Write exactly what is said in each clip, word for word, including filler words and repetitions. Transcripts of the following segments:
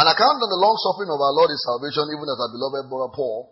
An account of the long suffering of our Lord is salvation, even as our beloved brother Paul,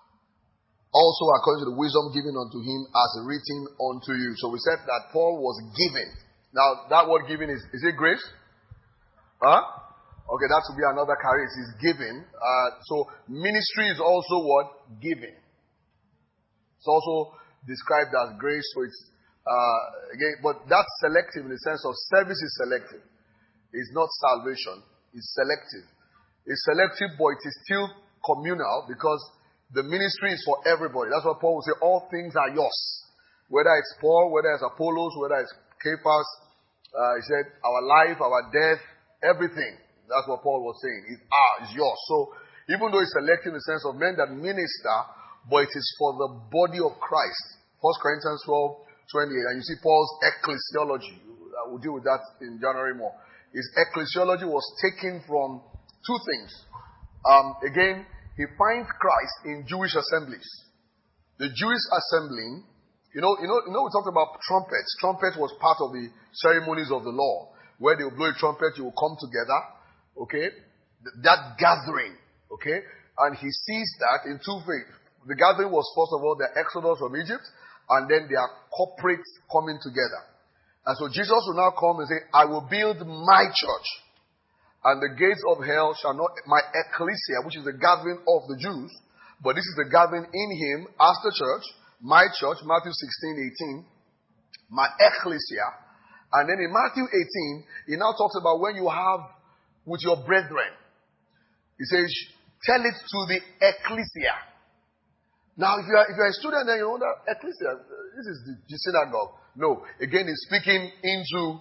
also according to the wisdom given unto him as written unto you. So we said that Paul was given. Now, that word given is, is it grace? Huh? Okay, that would be another charis. Is given. Uh, so ministry is also what? Giving. It's also described as grace. So it's, uh, again, but that's selective in the sense of service is selective. It's not salvation. It's selective. It's selective, but it is still communal because the ministry is for everybody. That's what Paul will say. All things are yours. Whether it's Paul, whether it's Apollos, whether it's Cephas. Uh, he said, our life, our death, everything. That's what Paul was saying. It's ours, it's yours. So, even though it's selective in the sense of men that minister, but it is for the body of Christ. First Corinthians twelve, twenty-eight. And you see Paul's ecclesiology. We'll deal with that in January more. His ecclesiology was taken from two things. Um, again, he finds Christ in Jewish assemblies. The Jewish assembling, you know, you know, you know, we talked about trumpets. Trumpet was part of the ceremonies of the law. Where they will blow a trumpet, you will come together. Okay? That gathering. Okay? And he sees that in two ways. The gathering was first of all the exodus from Egypt, and then their corporate coming together. And so Jesus will now come and say, I will build my church, and the gates of hell shall not, my ecclesia, which is the gathering of the Jews, but this is the gathering in him as the church, my church, Matthew sixteen, eighteen, my ecclesia. And then in Matthew eighteen, he now talks about when you have with your brethren. He says, tell it to the ecclesia. Now, if you are, if you are a student, then you know that ecclesia, this is the, the synagogue. No, again, he's speaking into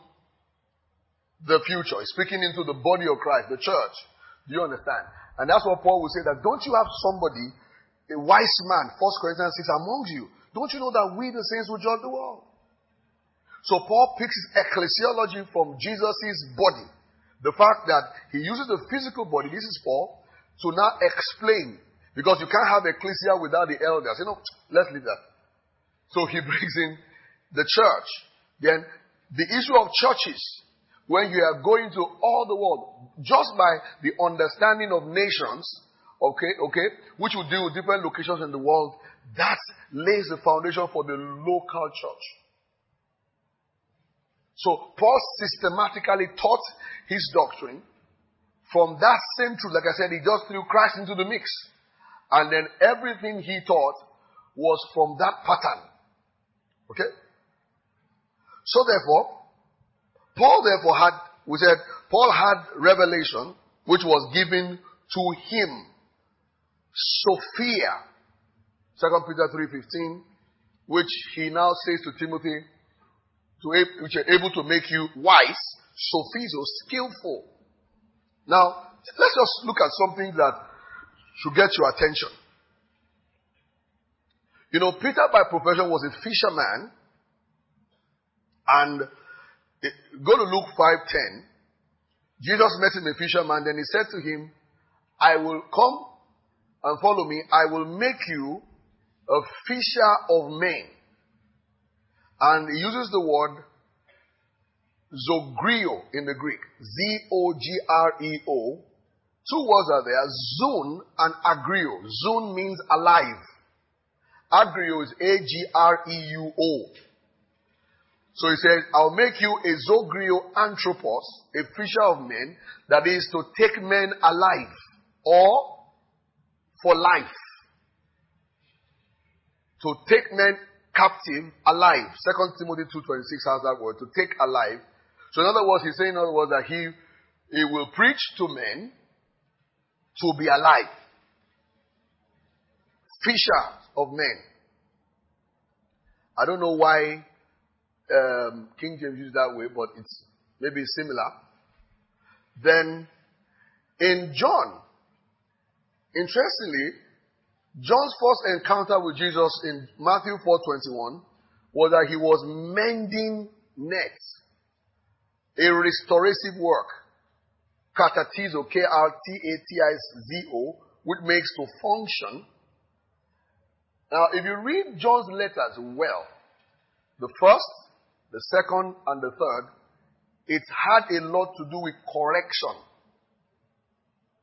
the future. He's speaking into the body of Christ, the church. Do you understand? And that's what Paul will say, that don't you have somebody, a wise man, First Corinthians six, amongst you? Don't you know that we, the saints, will judge the world? So Paul picks his ecclesiology from Jesus' body. The fact that he uses the physical body, this is Paul, to now explain. Because you can't have ecclesia without the elders. You know, let's leave that. So he brings in the church. Then the issue of churches, when you are going to all the world, just by the understanding of nations, okay, okay, which will deal with different locations in the world, that lays the foundation for the local church. So Paul systematically taught his doctrine from that same truth. Like I said, he just threw Christ into the mix. And then everything he taught was from that pattern. Okay? So therefore, Paul therefore had, we said, Paul had revelation which was given to him. Sophia. Second Peter three fifteen, which he now says to Timothy, to, which are able to make you wise, sophizo, skillful. Now, let's just look at something that should get your attention. You know, Peter by profession was a fisherman, and it, go to Luke five ten. Jesus met him a fisherman, then he said to him, I will come and follow me, I will make you a fisher of men. And he uses the word zogrio in the Greek. Z O G R E O. Two words are there, zoon and agrio. Zoon means alive. Agrio is A G R E U O. So he says, I'll make you a zogrio anthropos, a fisher of men, that is to take men alive or for life. To take men captive, alive. Second Timothy two twenty-six has that word, to take alive. So in other words, he's saying in other words that he, he will preach to men to be alive. Fishers of men. I don't know why um, King James used that way, but it's maybe similar. Then in John, interestingly, John's first encounter with Jesus in Matthew four twenty-one was that he was mending nets. A restorative work. Katatizo, K R T A T I Z O, which makes to function. Now, if you read John's letters well, the first, the second, and the third, it had a lot to do with correction.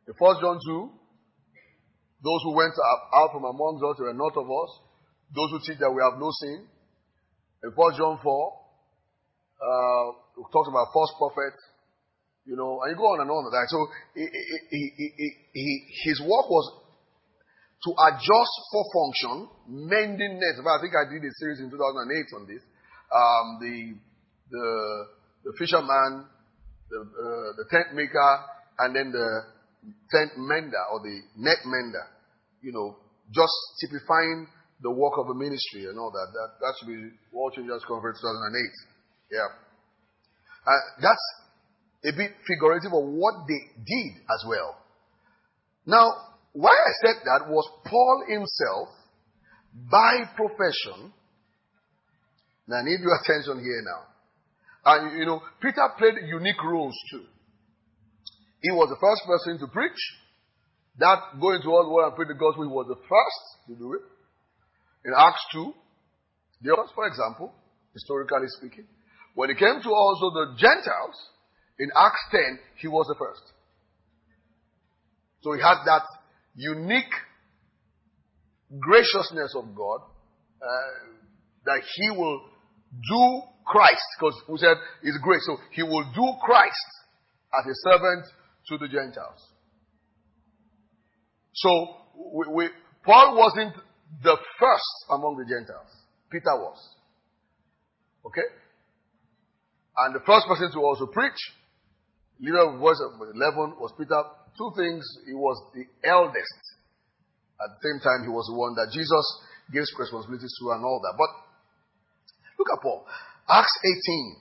In First John two, those who went out from amongst us were not of us. Those who teach that we have no sin. In First John four, uh, we talked about false prophets, you know, and you go on and on with that. So he, he, he, he, his work was to adjust for function, mending nets. I think I did a series in two thousand eight on this. Um, the the the fisherman, the uh, the tent maker, and then the tent mender or the net mender. You know, just typifying the work of the ministry and all that. That that should be World Changers Conference two thousand eight. Yeah. Uh, that's a bit figurative of what they did as well. Now, why I said that was Paul himself, by profession. Now, I need your attention here now. And, you know, Peter played unique roles too. He was the first person to preach. That going to all the world and preach the gospel, he was the first to do it. In Acts two, the others, for example, historically speaking, when it came to also the Gentiles, in Acts ten, he was the first. So he had that unique graciousness of God uh, that he will do Christ, because we said he's great, so he will do Christ as a servant to the Gentiles. So we, we, Paul wasn't the first among the Gentiles. Peter was. Okay? And the first person to also preach, leader of verse eleven, was Peter. Two things, he was the eldest. At the same time, he was the one that Jesus gives responsibilities to and all that. But look at Paul. Acts eighteen.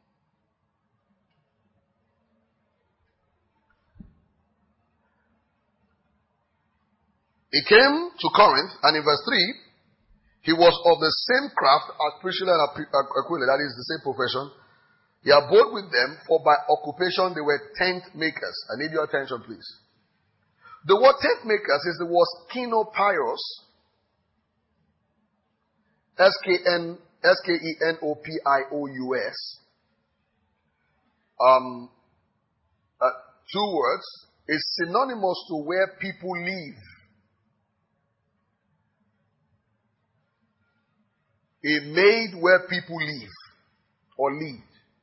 He came to Corinth, and in verse three, he was of the same craft as Priscilla and Aquila, that is the same profession. He abode with them, for by occupation they were tent makers. I need your attention, please. The word tent makers is the word skenopyrus, S K N, S K E N O P I O U S. Um, uh, two words, is synonymous to where people live. A made where people live or lived.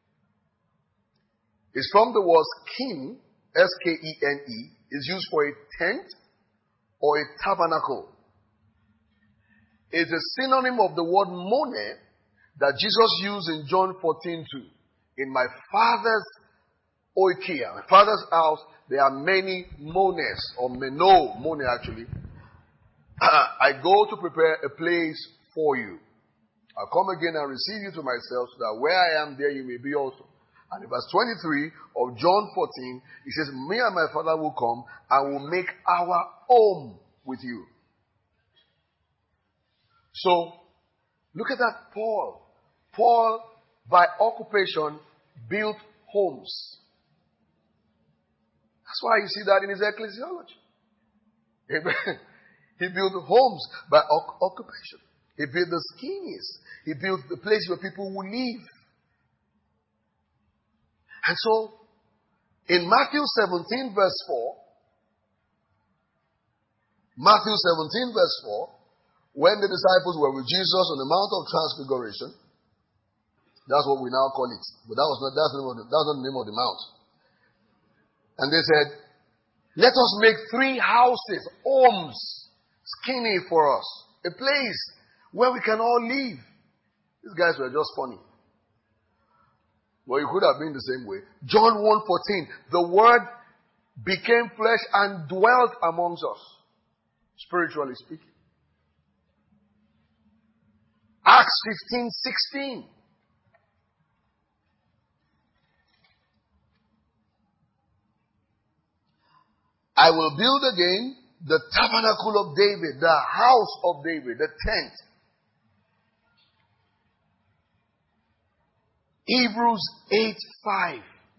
It's from the word skin, S K E N E, is used for a tent or a tabernacle. It's a synonym of the word mone that Jesus used in John fourteen two. In my Father's oikia, my Father's house, there are many mones, or meno, mone actually. I go to prepare a place for you. I'll come again and receive you to myself, so that where I am, there you may be also. And in verse twenty-three of John fourteen, he says, me and my Father will come and will make our home with you. So, look at that Paul. Paul, by occupation, built homes. That's why you see that in his ecclesiology. Amen. He built homes by occupation. He built the skinies. He built the place where people will live. And so, in Matthew seventeen verse four, Matthew seventeen verse four, when the disciples were with Jesus on the Mount of Transfiguration, that's what we now call it. But that was not, that's the name of the, that's not the name of the mount. And they said, let us make three houses, homes, skinny for us. A place where we can all live. These guys were just funny. Well, it could have been the same way. John one fourteen, the Word became flesh and dwelt amongst us, spiritually speaking. Acts fifteen sixteen. I will build again the tabernacle of David, the house of David, the tent. Hebrews eight five.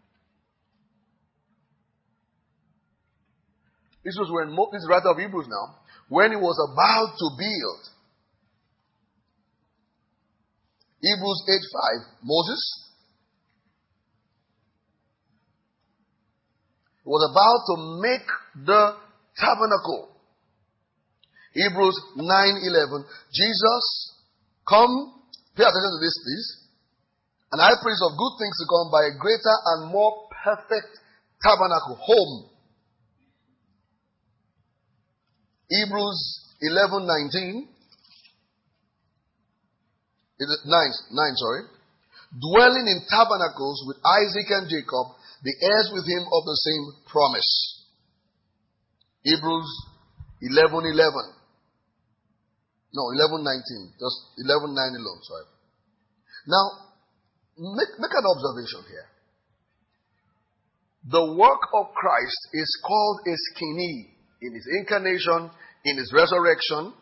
This was when, this is writer of Hebrews now, when he was about to build. Hebrews eight five, Moses He was about to make the tabernacle. Hebrews nine eleven. Jesus, come, pay attention to this please. And high priest of good things to come by a greater and more perfect tabernacle, home. Hebrews eleven nineteen. nine, nine, sorry. Dwelling in tabernacles with Isaac and Jacob, the heirs with him of the same promise. Hebrews eleven eleven. No, eleven nineteen. Just eleven nine alone, sorry. Now, make, make an observation here. The work of Christ is called a skini in his incarnation, in his resurrection,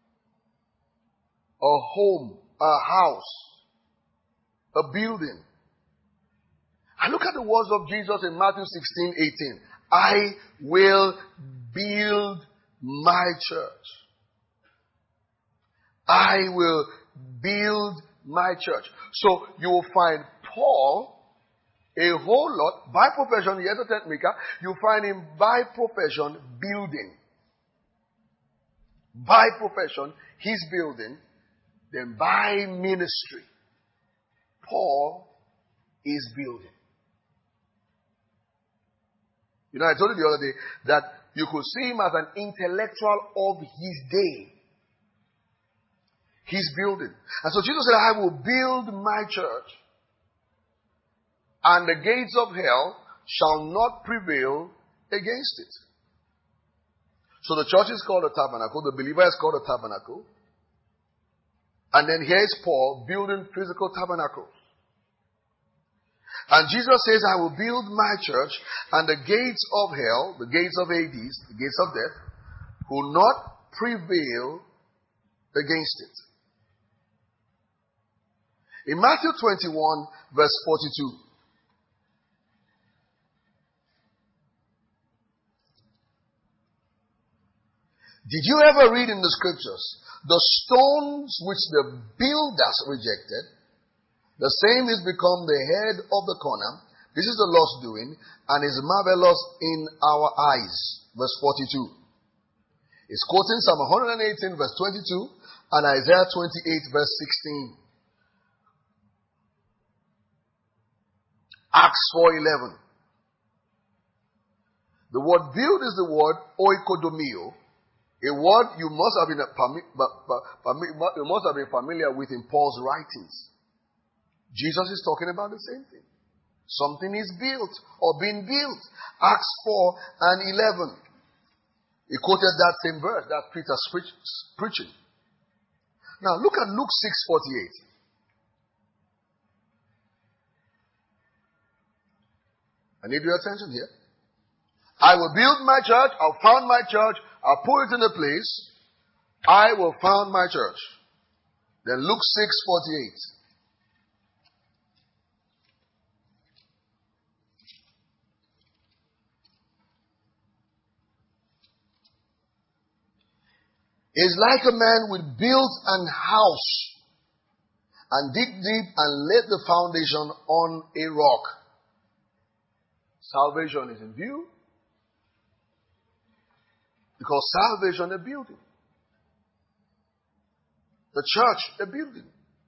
a home, a house, a building. And look at the words of Jesus in Matthew sixteen eighteen. I will build my church. I will build my church. So you will find Paul a whole lot, by profession, he is a tent maker. You find him by profession building. By profession, he's building. Then by ministry, Paul is building. You know, I told you the other day that you could see him as an intellectual of his day. He's building. And so Jesus said, I will build my church, and the gates of hell shall not prevail against it. So the church is called a tabernacle. The believer is called a tabernacle. And then here's Paul building physical tabernacles. And Jesus says, I will build my church, and the gates of hell, the gates of Hades, the gates of death, will not prevail against it. In Matthew twenty-one, verse forty-two. Did you ever read in the scriptures, the stones which the builders rejected, the same is become the head of the corner. This is the Lord's doing, and is marvelous in our eyes. Verse forty-two. It's quoting Psalm one eighteen, verse twenty-two, and Isaiah twenty-eight, verse sixteen. Acts four eleven. The word build is the word oikodomio, a word you must have been you must have been familiar with in Paul's writings. Jesus is talking about the same thing. Something is built or being built. Acts four and eleven. He quoted that same verse that Peter's preaching. Now look at Luke six forty-eight. I need your attention here. I will build my church. I'll found my church. I'll put it in a place. I will found my church. Then Luke six forty-eight. It's like a man would build an house and dig deep and lay the foundation on a rock. Salvation is in view. Because salvation, a building. The church, a building.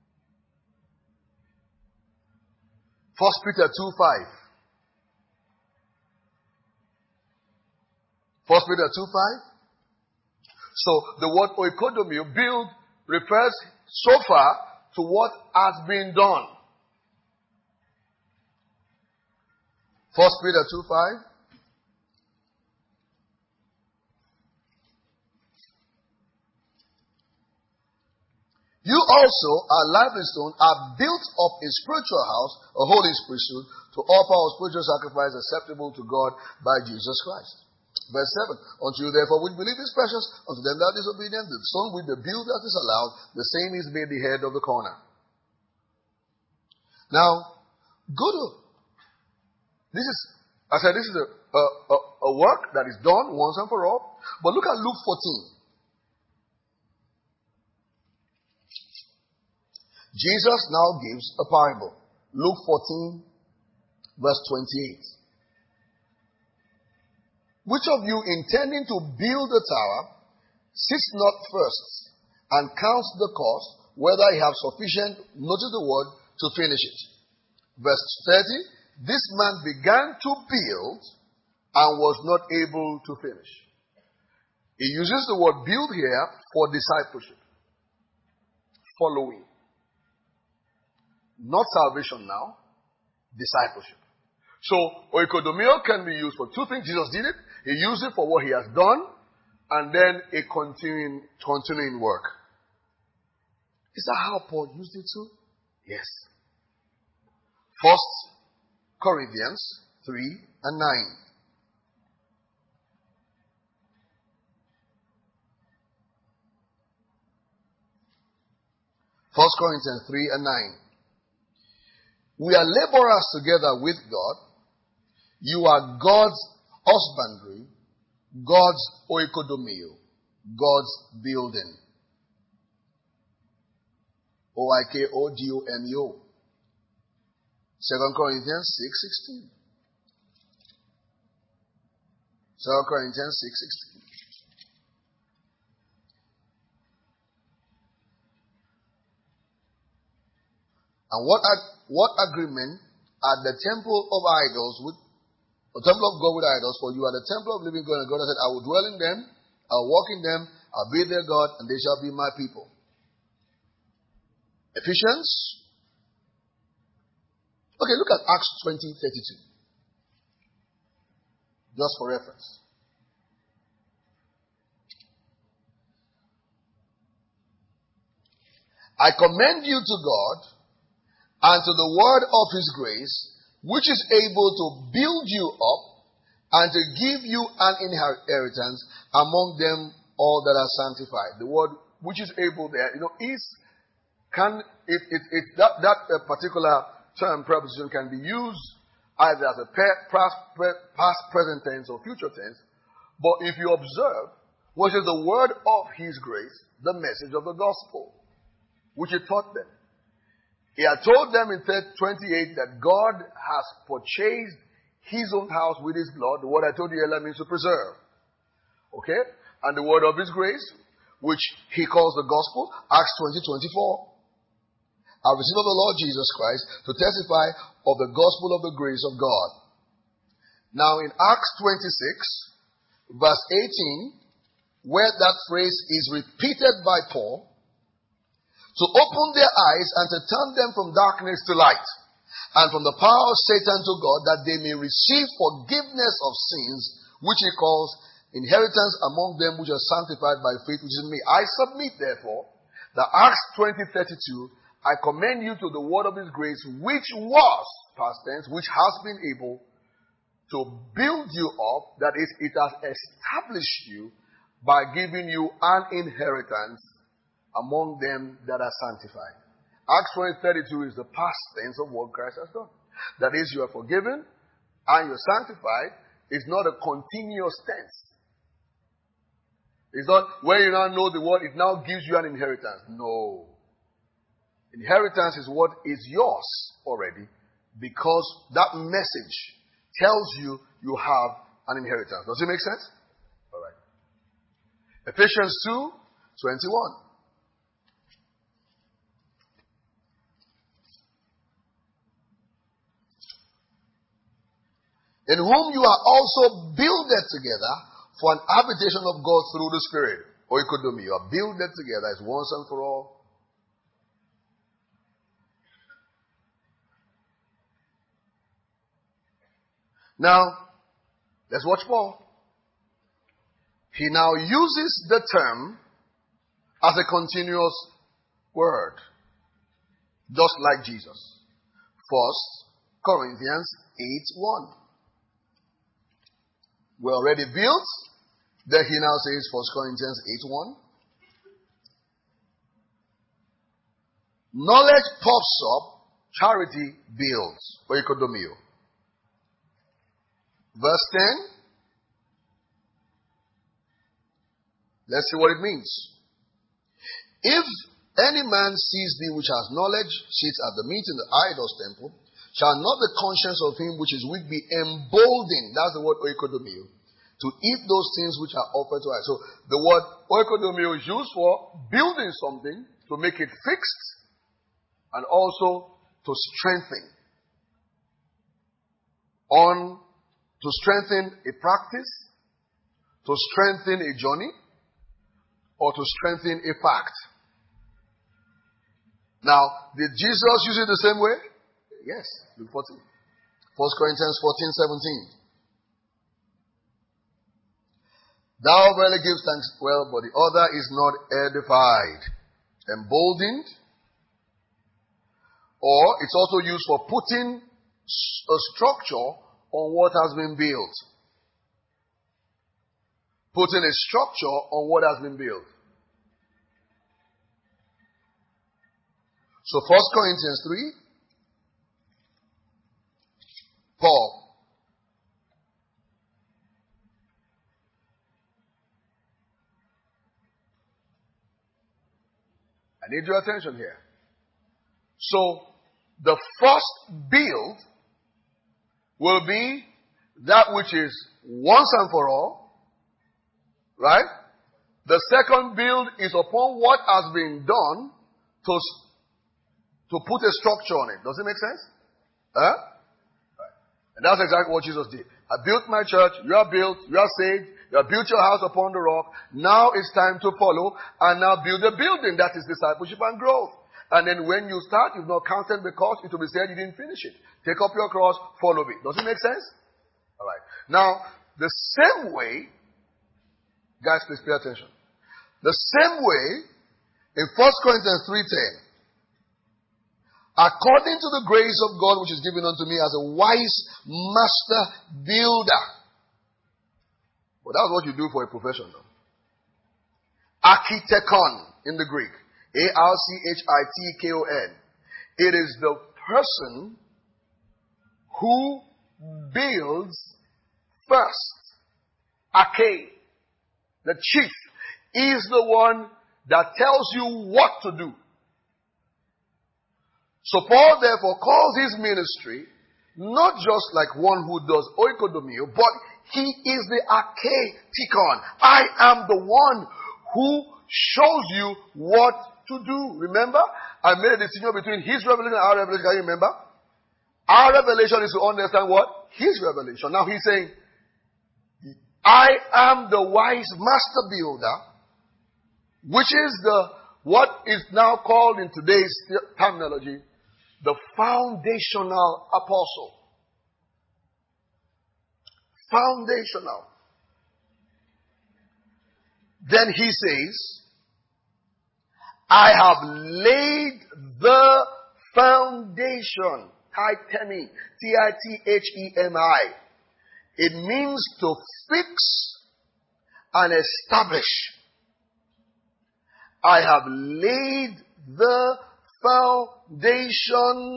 First Peter two five. First Peter two five. So the word oikodomio, build, refers so far to what has been done. First Peter two five. You also, are lively stone, are built up a spiritual house, a holy priesthood, to offer our spiritual sacrifice acceptable to God by Jesus Christ. Verse seven. Unto you therefore which believe is precious, unto them that are disobedient, the stone which the builder disallowed, the same is made the head of the corner. Now, good. This is, I said, this is a, a, a, a work that is done once and for all. But look at Luke fourteen. Jesus now gives a parable. Luke fourteen, verse twenty-eight. Which of you intending to build a tower sits not first and counts the cost, whether he have sufficient, notice the word, to finish it. Verse thirty, this man began to build and was not able to finish. He uses the word build here for discipleship. Following. Not salvation now, discipleship. So, oikodomio can be used for two things. Jesus did it. He used it for what he has done, and then a continuing, continuing work. Is that how Paul used it too? Yes. First Corinthians three and nine. First Corinthians three and nine. We are laborers together with God. You are God's husbandry, God's oikodomio, God's building. O I K O D O M E O. Second Corinthians six sixteen. Second Corinthians six sixteen. And what what agreement at the temple of idols with the temple of God with idols, for you are the temple of living God, and God has said, I will dwell in them, I will walk in them, I'll be their God, and they shall be my people. Ephesians. Okay, look at Acts twenty thirty-two. Just for reference. I commend you to God and to the word of his grace, which is able to build you up and to give you an inheritance among them all that are sanctified. The word which is able there, you know, is, can, if, if, if that, that uh, particular term, preposition, can be used either as a past, past, present tense or future tense. But if you observe, what is the word of his grace, the message of the gospel, which he taught them. He had told them in twenty-eight that God has purchased his own house with his blood. The word I told you earlier means to preserve. Okay? And the word of his grace, which he calls the gospel, Acts twenty twenty-four. I received of the Lord Jesus Christ to testify of the gospel of the grace of God. Now in Acts twenty-six, verse eighteen, where that phrase is repeated by Paul, to open their eyes and to turn them from darkness to light, and from the power of Satan to God, that they may receive forgiveness of sins, which he calls inheritance among them which are sanctified by faith which is in me. I submit, therefore, that Acts twenty thirty-two, I commend you to the word of his grace, which was, past tense, which has been able to build you up, that is, it has established you by giving you an inheritance among them that are sanctified. Acts twenty thirty-two is the past tense of what Christ has done. That is, you are forgiven and you're sanctified. It's not a continuous tense. It's not when you now know the word, it now gives you an inheritance. No. Inheritance is what is yours already, because that message tells you you have an inheritance. Does it make sense? All right. Ephesians two twenty-one. In whom you are also builded together for an habitation of God through the Spirit. Oikodomi, you are builded together as once and for all. Now, let's watch Paul. He now uses the term as a continuous word, just like Jesus. First Corinthians eight one. We're already built. Then he now says, First Corinthians eight one. Knowledge puffs up, charity builds. Oikodomio. Verse ten. Let's see what it means. If any man sees thee which has knowledge, sits at the meat in the idol's temple, shall not the conscience of him which is weak be emboldened? That's the word oikodomio. To eat those things which are offered to us. So the word oikodomio is used for building something to make it fixed and also to strengthen. On to strengthen a practice, to strengthen a journey, or to strengthen a fact. Now, did Jesus use it the same way? Yes. Luke fourteen. First Corinthians fourteen, seventeen. Thou verily givest thanks well, but the other is not edified, emboldened, or it's also used for putting a structure on what has been built. Putting a structure on what has been built. So First Corinthians three, Paul. I need your attention here. So, the first build will be that which is once and for all. Right? The second build is upon what has been done to, to put a structure on it. Does it make sense? Huh? Right. And that's exactly what Jesus did. I built my church. You are built. You are saved. You have built your house upon the rock. Now it's time to follow and now build a building that is discipleship and growth. And then when you start, you've not counted the cost. It will be said you didn't finish it. Take up your cross, follow me. Does it make sense? All right. Now, the same way, guys, please pay attention. The same way, in First Corinthians three ten, according to the grace of God which is given unto me as a wise master builder. Well, that's what you do for a profession, though. Architecon in the Greek. A R C H I T K O N. It is the person who builds first. Arche. The chief is the one that tells you what to do. So Paul therefore calls his ministry not just like one who does oikodomio, but he is the archetikon. I am the one who shows you what to do. Remember? I made a distinction between his revelation and our revelation. Can you remember? Our revelation is to understand what? His revelation. Now he's saying, I am the wise master builder, which is the, what is now called in today's terminology, the foundational apostle. Foundational. Then he says, I have laid the foundation. Tithemi. T I T H E M I. It means to fix and establish. I have laid the foundation.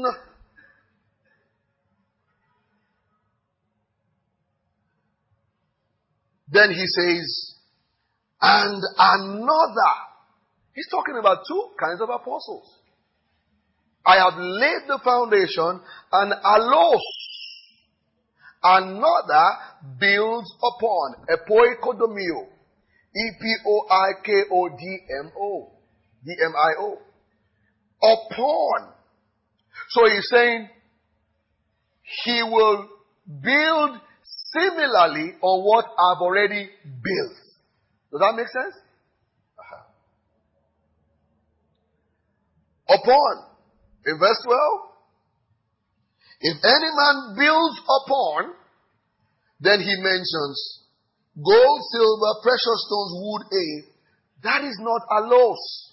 Then he says, and another. He's talking about two kinds of apostles. I have laid the foundation, and Alos, another builds upon. Epoikodomio. E P O I K O D M O. D M I O. Upon. So he's saying, he will build similarly on what I've already built. Does that make sense? Uh-huh. Upon. In verse twelve. If any man builds upon, then he mentions gold, silver, precious stones, wood, hay. That is not a loss.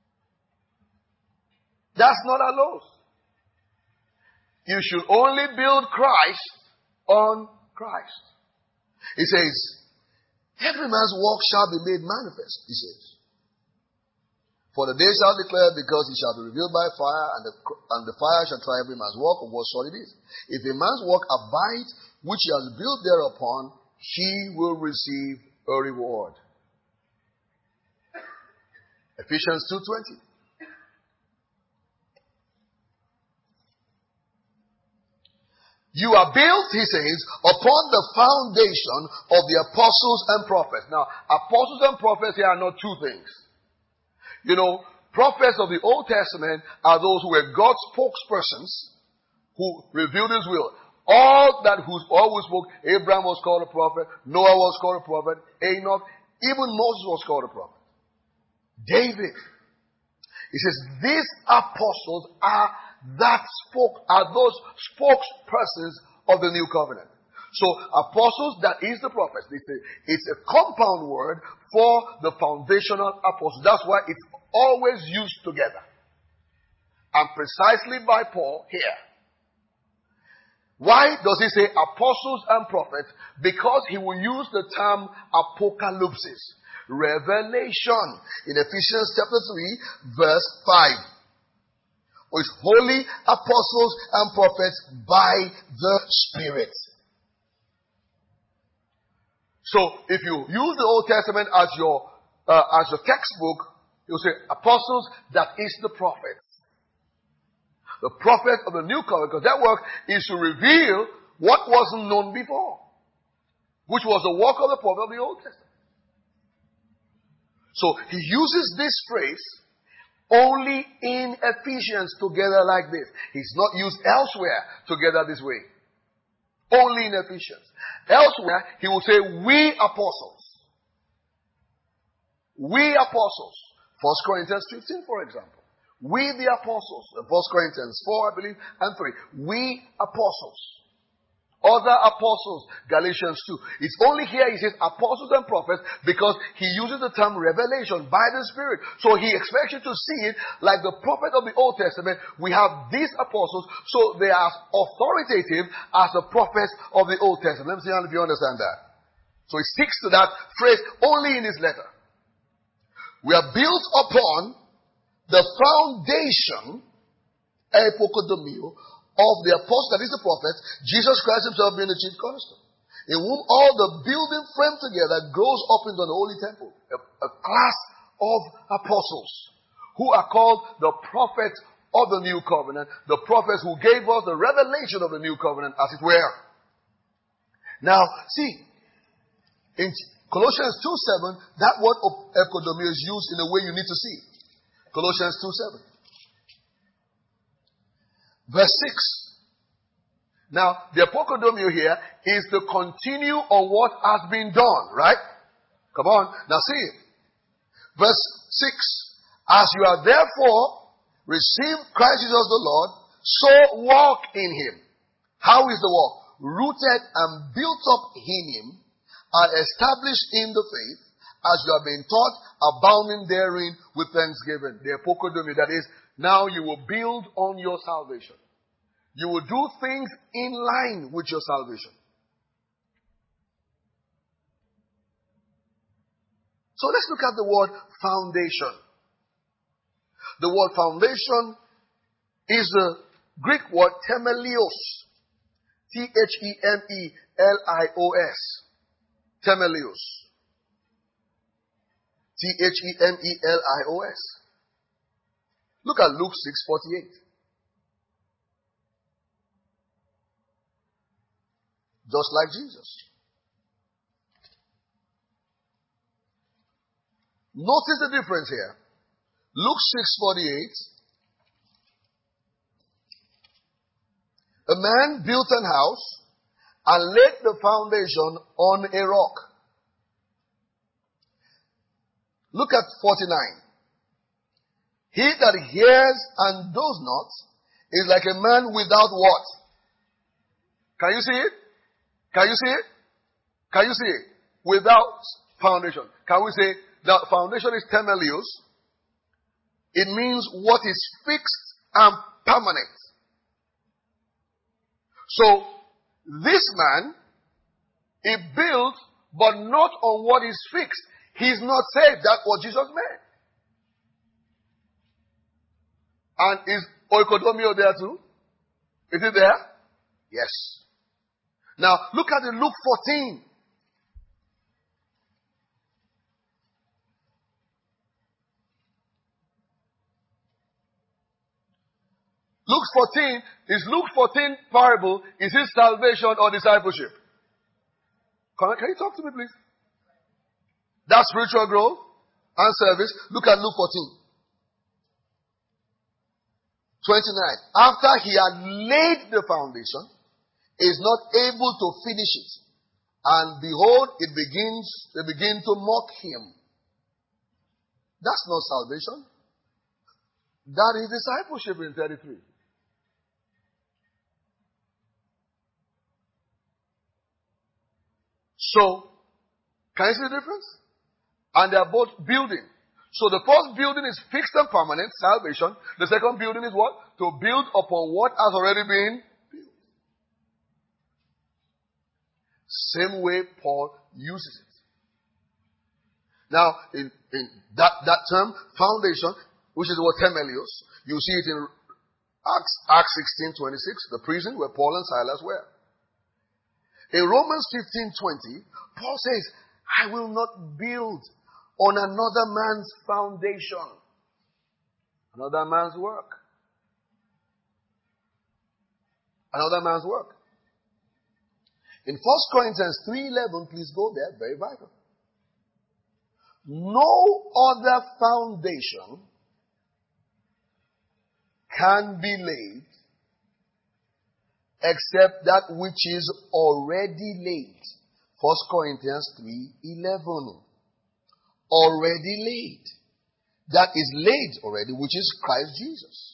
That's not a loss. You should only build Christ on Christ. He says, every man's work shall be made manifest, he says. For the day shall declare, because he shall be revealed by fire, and the, and the fire shall try every man's work of what sort it is. If a man's work abide, which he has built thereupon, he will receive a reward. Ephesians two twenty. You are built, he says, upon the foundation of the apostles and prophets. Now, apostles and prophets here are not two things. You know, prophets of the Old Testament are those who were God's spokespersons who revealed his will. All that who always spoke, Abraham was called a prophet, Noah was called a prophet, Enoch, even Moses was called a prophet. David. He says, these apostles are that spoke, are those spokespersons of the new covenant. So, apostles, that is the prophets. It's a, it's a compound word for the foundational apostles. That's why it's always used together. And precisely by Paul here. Why does he say apostles and prophets? Because he will use the term apocalypsis, revelation, in Ephesians chapter three, verse five. It's holy apostles and prophets by the Spirit. So, if you use the Old Testament as your uh, as your textbook, you'll say apostles, that is the prophets. The prophet of the new covenant, because that work is to reveal what wasn't known before, which was the work of the prophet of the Old Testament. So he uses this phrase only in Ephesians together like this. He's not used elsewhere together this way. Only in Ephesians. Elsewhere, he will say, we apostles. We apostles. First Corinthians fifteen, for example. We the apostles, First Corinthians four, I believe, and three. We apostles. Other apostles, Galatians two. It's only here he says apostles and prophets because he uses the term revelation by the Spirit. So he expects you to see it like the prophet of the Old Testament. We have these apostles, so they are authoritative as the prophets of the Old Testament. Let me see if you understand that. So he sticks to that phrase only in his letter. We are built upon the foundation, apokodomio, of the apostle, that is the prophets, Jesus Christ himself being the chief cornerstone, in whom all the building framed together grows up into an holy temple, a, a class of apostles who are called the prophets of the new covenant, the prophets who gave us the revelation of the new covenant, as it were. Now, see, in Colossians two seven, that word ecodomio is used in the way you need to see it. Colossians two seven. Verse six. Now, the apocodomio here is to continue on what has been done, right? Come on. Now see it. Verse six. As you are therefore received Christ Jesus the Lord, so walk in him. How is the walk? Rooted and built up in him, are established in the faith, as you have been taught, abounding therein with thanksgiving. The apocodomio, that is, now you will build on your salvation. You will do things in line with your salvation. So let's look at the word foundation. The word foundation is the Greek word temelios. T H E M E L I O S. Temelios. T H E M E L I O S. Look at Luke six forty-eight. Just like Jesus. Notice the difference here. Luke six forty-eight. A man built an house and laid the foundation on a rock. Look at forty-nine. He that hears and does not is like a man without what? Can you see it? Can you see it? Can you see it? Without foundation. Can we say the foundation is temelios? It means what is fixed and permanent. So, this man, he built, but not on what is fixed. He's not saved. That's what Jesus meant. And is oikodomio there too? Is it there? Yes. Now, look at the Luke fourteen. Luke fourteen, is Luke fourteen parable, is it salvation or discipleship? Can, can you talk to me, please? That's spiritual growth and service. Look at Luke fourteen. twenty-nine. After he had laid the foundation, is not able to finish it. And behold, it begins, they begin to mock him. That's not salvation. That is discipleship in thirty-three. So, can you see the difference? And they are both building. So the first building is fixed and permanent, salvation. The second building is what? To build upon what has already been built. Same way Paul uses it. Now, in, in that, that term, foundation, which is the word temelios, you see it in Acts, Acts sixteen twenty-six, the prison where Paul and Silas were. In Romans fifteen twenty, Paul says, I will not build on another man's foundation. Another man's work. Another man's work. In First Corinthians three eleven, please go there, very vital. No other foundation can be laid except that which is already laid. First Corinthians three eleven. Already laid. That is laid already, which is Christ Jesus.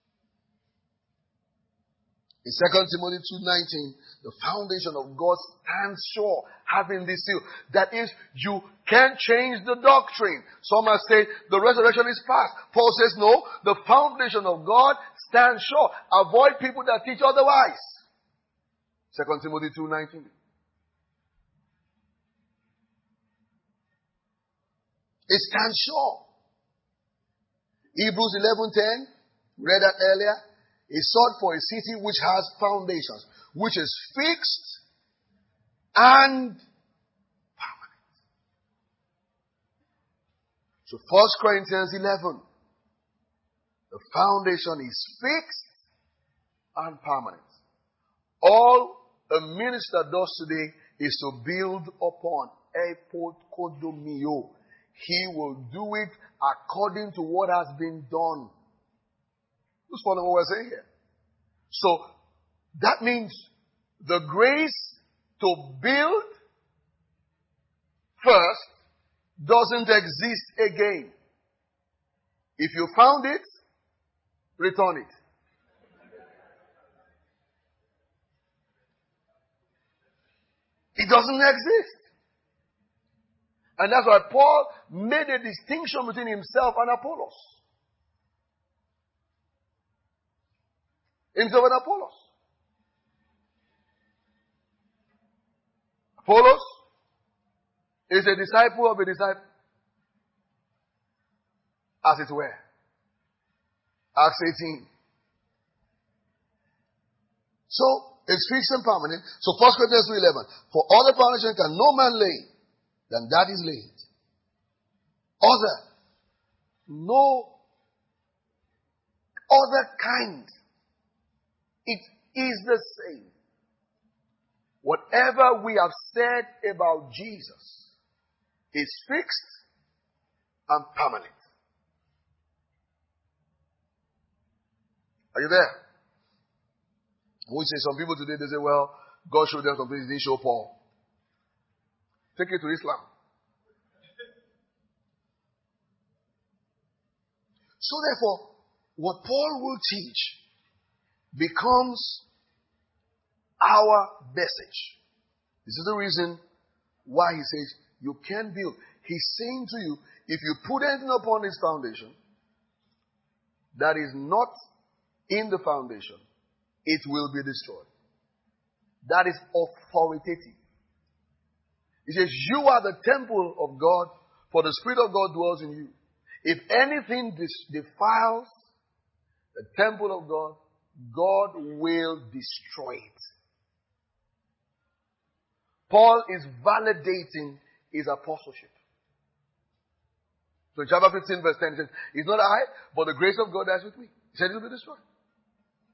In Second Timothy two nineteen, the foundation of God stands sure, having this seal. That is, you can't change the doctrine. Some might say the resurrection is past. Paul says no, the foundation of God stands sure. Avoid people that teach otherwise. Second Timothy two nineteen. It stands sure. Hebrews eleven ten, read that earlier. He sought for a city which has foundations, which is fixed and permanent. So First Corinthians eleven, the foundation is fixed and permanent. All a minister does today is to build upon epokodomio. He will do it according to what has been done. Who's following what we're saying here? So, that means the grace to build first doesn't exist again. If you found it, return it. It doesn't exist. And that's why Paul made a distinction between himself and Apollos. Himself and Apollos. Apollos is a disciple of a disciple. As it were. Acts eighteen. So, it's fixed and permanent. So, First Corinthians three eleven. For other foundation can no man lay than that is laid. Other. No other kind. It is the same. Whatever we have said about Jesus is fixed and permanent. Are you there? We say some people today, they say, well, God showed them something he didn't show Paul. Take it to Islam. So therefore, what Paul will teach becomes our message. This is the reason why he says you can build. He's saying to you, if you put anything upon this foundation that is not in the foundation, it will be destroyed. That is authoritative. He says, you are the temple of God, for the Spirit of God dwells in you. If anything dis- defiles the temple of God, God will destroy it. Paul is validating his apostleship. So in chapter fifteen verse ten, he says, it's not I, but the grace of God that's with me. He said it will be destroyed.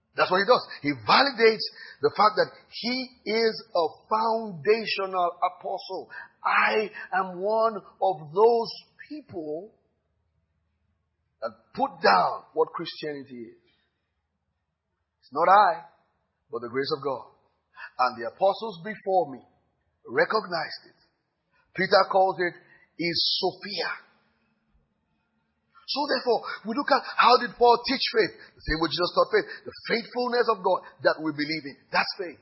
That's what he does. He validates the fact that he is a foundational apostle. I am one of those people that put down what Christianity is. It's not I, but the grace of God. And the apostles before me recognized it. Peter calls it is Sophia. So therefore, we look at how did Paul teach faith? The same way Jesus taught faith. The faithfulness of God that we believe in. That's faith.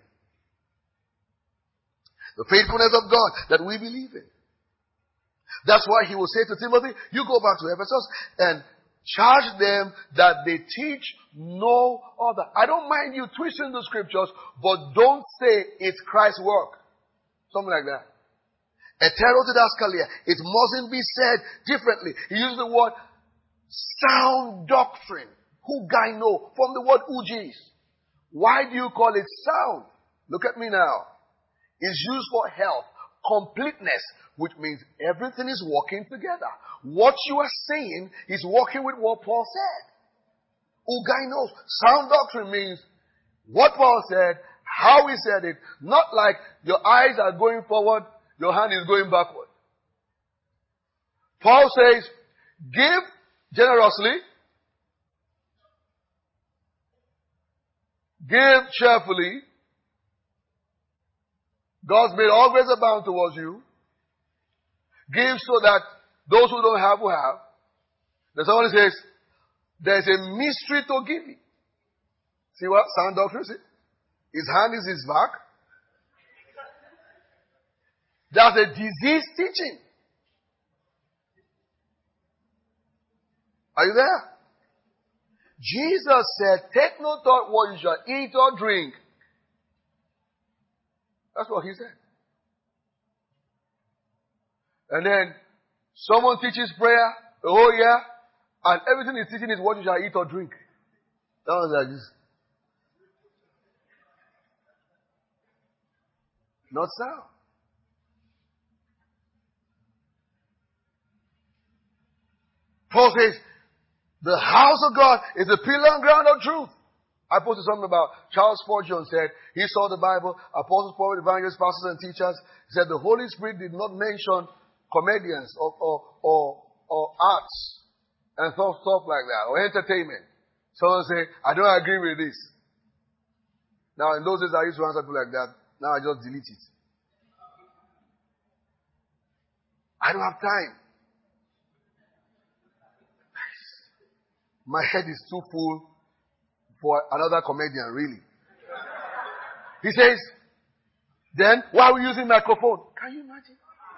The faithfulness of God that we believe in. That's why he will say to Timothy, you go back to Ephesus and charge them that they teach no other. I don't mind you twisting the scriptures, but don't say it's Christ's work. Something like that. Heterodidaskalia. It mustn't be said differently. He used the word sound doctrine. Hugaino. From the word ugis. Why do you call it sound? Look at me now. It's used for health, completeness, which means everything is working together. What you are saying is working with what Paul said. Ugainos. Sound doctrine means what Paul said, how he said it, not like your eyes are going forward, your hand is going backward. Paul says, give generously, give cheerfully. God's made all grace abound towards you. Give so that those who don't have will have. Then somebody says, there's a mystery to giving. See what sound doctrine is? His hand is his back. That's a disease teaching. Are you there? Jesus said, take no thought what you shall eat or drink. That's what he said. And then someone teaches prayer the whole year, and everything he's teaching is what you shall eat or drink. That was like this. Not so. Paul says, the house of God is a pillar and ground of truth. I posted something about Charles Spurgeon said, he saw the Bible, apostles, prophets, evangelists, pastors, and teachers. He said the Holy Spirit did not mention comedians or, or, or, or arts and stuff, stuff like that, or entertainment. Someone say, I don't agree with this. Now, in those days, I used to answer people like that. Now I just delete it. I don't have time. My head is too full for another comedian, really. He says, then, why are we using microphone? Can you imagine?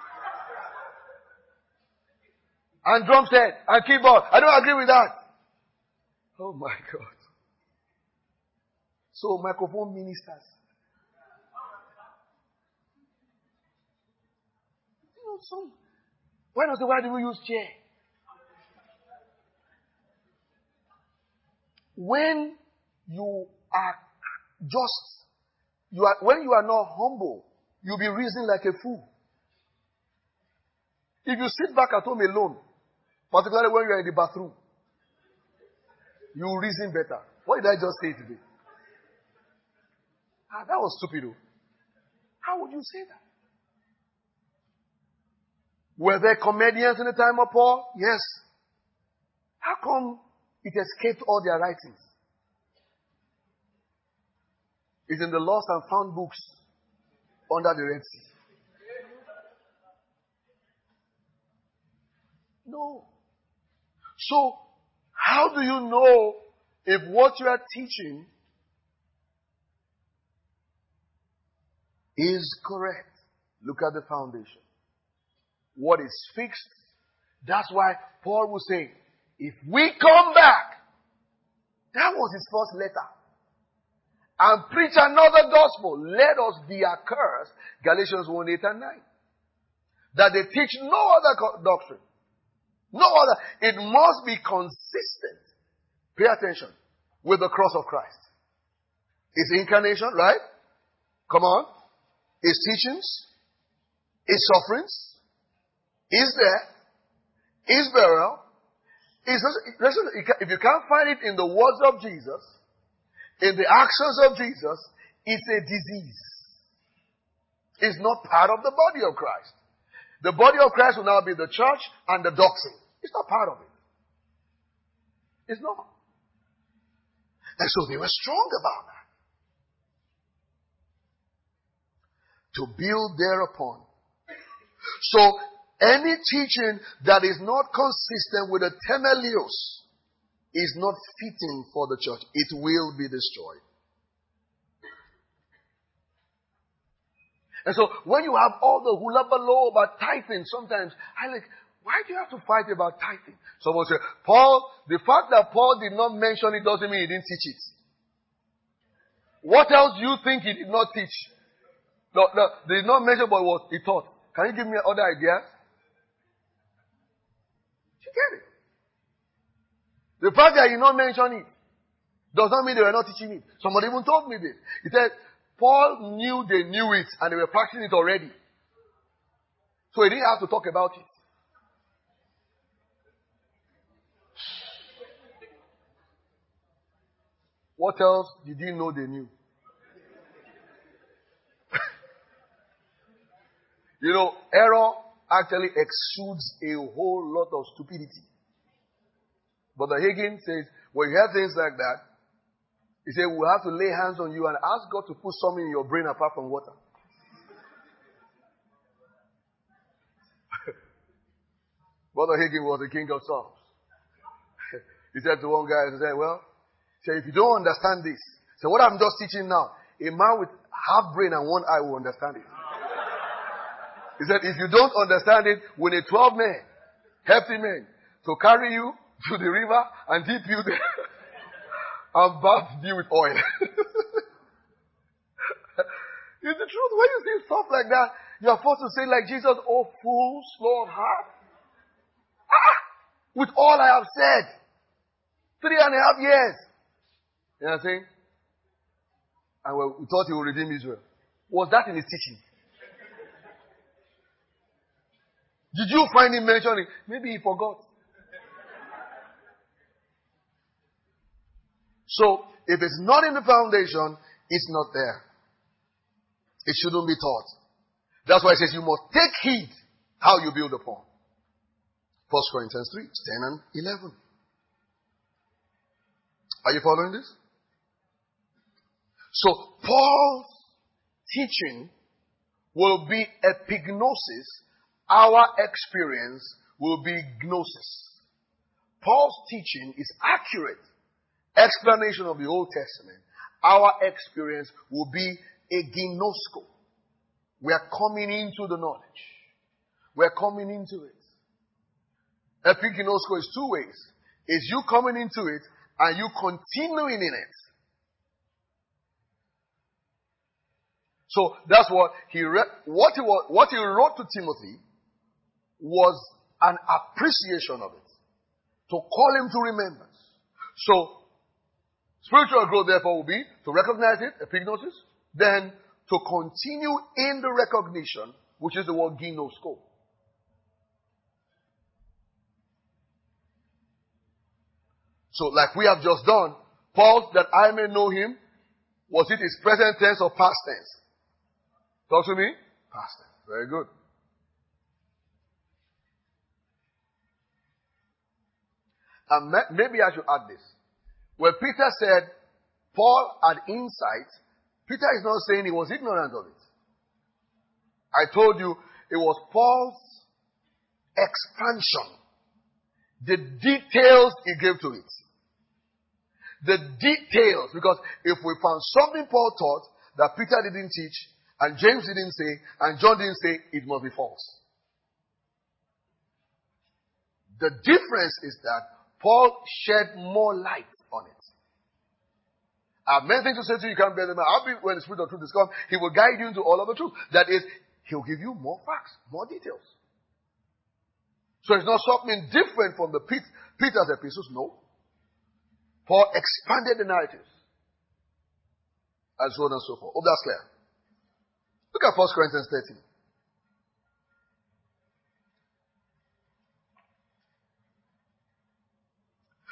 And drum set, and keyboard. I don't agree with that. Oh my God. So, microphone ministers. You know, some. Why not say, why do we use chair? When you are just, you are, when you are not humble, you'll be reasoning like a fool. If you sit back at home alone, particularly when you are in the bathroom, you will reason better. What did I just say today? Ah, that was stupid. Though. How would you say that? Were there comedians in the time of Paul? Yes. How come it escaped all their writings? It's in the lost and found books under the Red Sea. No. So, how do you know if what you are teaching is correct? Look at the foundation. What is fixed? That's why Paul will say, if we come back, that was his first letter, and preach another gospel, let us be accursed. Galatians one, eight and nine. That they teach no other doctrine. No other. It must be consistent. Pay attention. With the cross of Christ. His incarnation, right? Come on. His teachings. His sufferings. His death. His burial. His, if you can't find it in the words of Jesus, in the actions of Jesus is a disease. It's not part of the body of Christ. The body of Christ will now be the church and the doctrine. It's not part of it. It's not. And so they were strong about that. To build thereupon. So, any teaching that is not consistent with the temelios is not fitting for the church. It will be destroyed. And so, when you have all the hula baloo about tithing, sometimes I like, why do you have to fight about tithing? Someone say, Paul, the fact that Paul did not mention it doesn't mean he didn't teach it. What else do you think he did not teach? No, no, they did not mention about what he taught. Can you give me other ideas? You get it. The fact that he did not mention it does not mean they were not teaching it. Somebody even told me this. He said, Paul knew they knew it and they were practicing it already. So he didn't have to talk about it. What else did he know they knew? You know, error actually exudes a whole lot of stupidity. But the Hagin says, when you hear things like that, he said, we'll have to lay hands on you and ask God to put something in your brain apart from water. Brother Hagin was the king of Psalms. He said to one guy, he said, well, he said, if you don't understand this, so what I'm just teaching now, a man with half brain and one eye will understand it. He said, if you don't understand it, we need twelve men, hefty men, to carry you to the river and dip you there and bath you with oil. It's the truth. When you say stuff like that, you are forced to say like Jesus, oh fool, slow of heart. Ah, with all I have said, three and a half years. You know what I'm saying? And we thought he would redeem Israel. Was that in his teaching? Did you find him mentioning? Maybe he forgot. So, if it's not in the foundation, it's not there. It shouldn't be taught. That's why it says you must take heed how you build upon. First Corinthians three, ten and eleven. Are you following this? So, Paul's teaching will be epignosis. Our experience will be gnosis. Paul's teaching is accurate explanation of the Old Testament. Our experience will be a ginosko. We are coming into the knowledge. We are coming into it. Epiginosko is two ways. Is you coming into it and you continuing in it. So that's what he read, what he was, what he wrote to Timothy was an appreciation of it. To call him to remembrance. So, spiritual growth therefore will be to recognize it, epignosis, then to continue in the recognition, which is the word ginosko. So, like we have just done, Paul, that I may know him, was it his present tense or past tense? Talk to me? Past tense. Very good. And maybe I should add this. When Peter said Paul had insight, Peter is not saying he was ignorant of it. I told you it was Paul's expansion. The details he gave to it. The details, because if we found something Paul taught that Peter didn't teach, and James didn't say, and John didn't say, it must be false. The difference is that Paul shed more light on it. I have many things to say to you, you can't bear them. I'll be, when the Spirit of truth is come, he will guide you into all of the truth. That is, he'll give you more facts, more details. So it's not something different from the Peter's epistles, no. Paul expanded the narratives. And so on and so forth. Hope that's clear. Look at First Corinthians thirteen.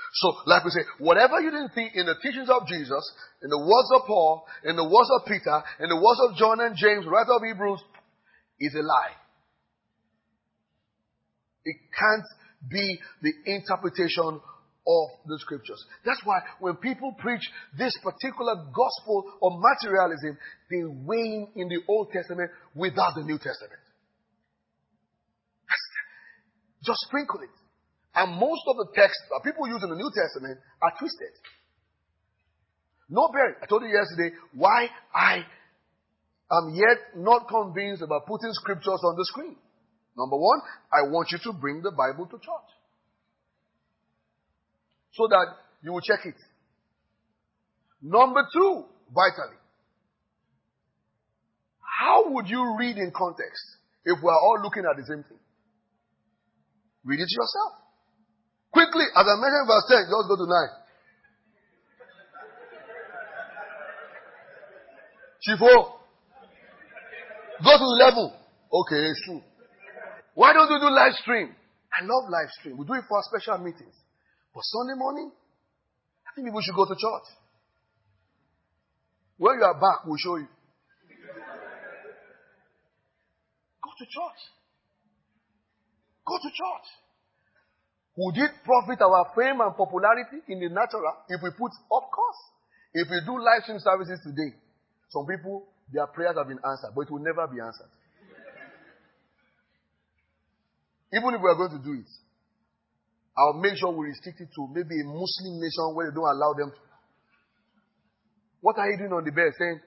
So, like we say, whatever you didn't see in the teachings of Jesus, in the words of Paul, in the words of Peter, in the words of John and James, writer of Hebrews, is a lie. It can't be the interpretation of the scriptures. That's why when people preach this particular gospel of materialism, they wane in the Old Testament without the New Testament. Just sprinkle it. And most of the texts that people use in the New Testament are twisted. No bearing. I told you yesterday why I am yet not convinced about putting scriptures on the screen. Number one, I want you to bring the Bible to church. So that you will check it. Number two, vitally. How would you read in context if we are all looking at the same thing? Read it yourself. Quickly, as I mentioned verse ten, just go to nine. Chifo. Go to eleven. Okay, it's true. Why don't we do live stream? I love live stream. We do it for our special meetings. But Sunday morning, I think people should go to church. When you are back, we'll show you. Go to church. Go to church. Would it profit our fame and popularity in the natural if we put, of course, if we do live stream services today, some people, their prayers have been answered, but it will never be answered. Even if we are going to do it, I'll make sure we restrict it to maybe a Muslim nation where they don't allow them to. What are you doing on the bed saying?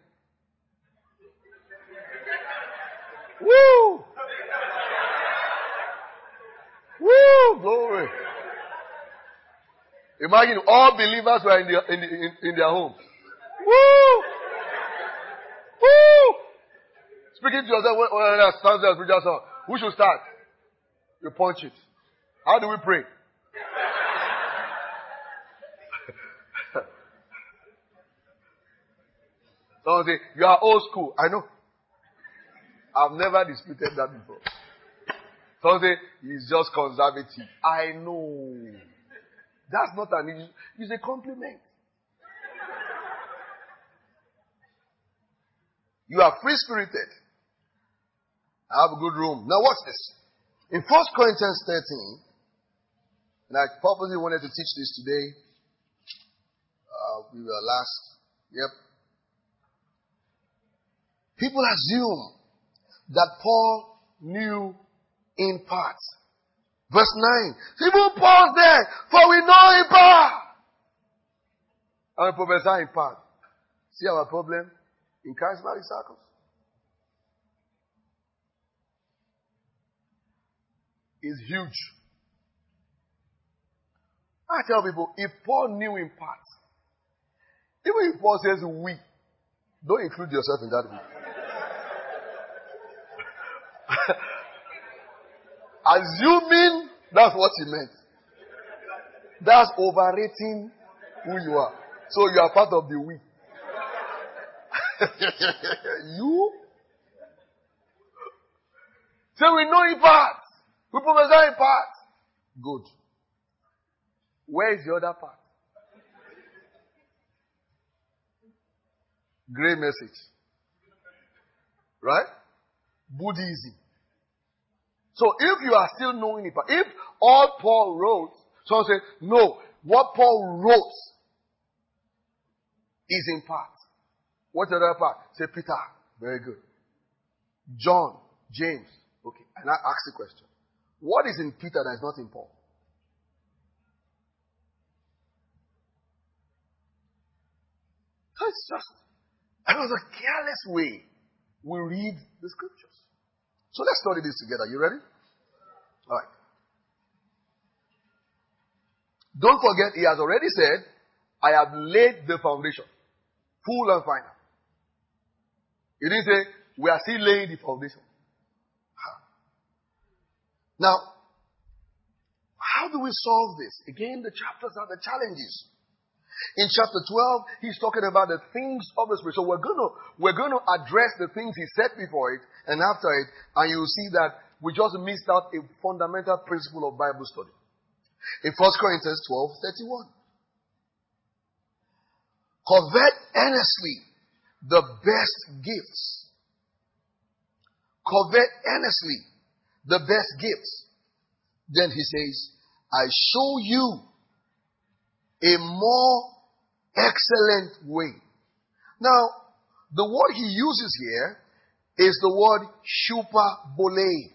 Woo! Woo! Glory. Imagine all believers were in their, in, in, in their homes. Woo! Woo! Speaking to yourself, when, when that sounds like a spiritual song, who should start? You punch it. How do we pray? Someone say, you are old school. I know. I've never disputed that before. Someone say, he's just conservative. I know. That's not an issue. It's a compliment. You are free-spirited. I have a good room. Now watch this. In First Corinthians thirteen, and I purposely wanted to teach this today. Uh, we were last. Yep. People assume that Paul knew in part. Verse nine. Even Paul there, for we know in part. And we prophesy in part. See our problem in charismatic circles? Is huge. I tell people, if Paul knew in part, even if Paul says we, don't include yourself in that we. Assuming that's what he meant. That's overrating who you are. So you are part of the we. You? So we know in part. We prophesy in part. Good. Where is the other part? Great message. Right? Buddhism. So if you are still knowing it, if all Paul wrote, someone say, no, what Paul wrote is in part. What's the other part? Say Peter. Very good. John, James. Okay. And I ask the question. What is in Peter that is not in Paul? It's just, it was a careless way we read the scriptures. So let's study this together. You ready? All right. Don't forget, he has already said, I have laid the foundation. Full and final. He didn't say, we are still laying the foundation. Now, how do we solve this? Again, the chapters are the challenges. In chapter twelve, he's talking about the things of the Spirit. So we're going to, we're going to address the things he said before it and after it, and you'll see that we just missed out a fundamental principle of Bible study. In First Corinthians twelve thirty-one. Covet earnestly the best gifts. Covet earnestly the best gifts. Then he says, I show you a more excellent way. Now, the word he uses here is the word hyperbole.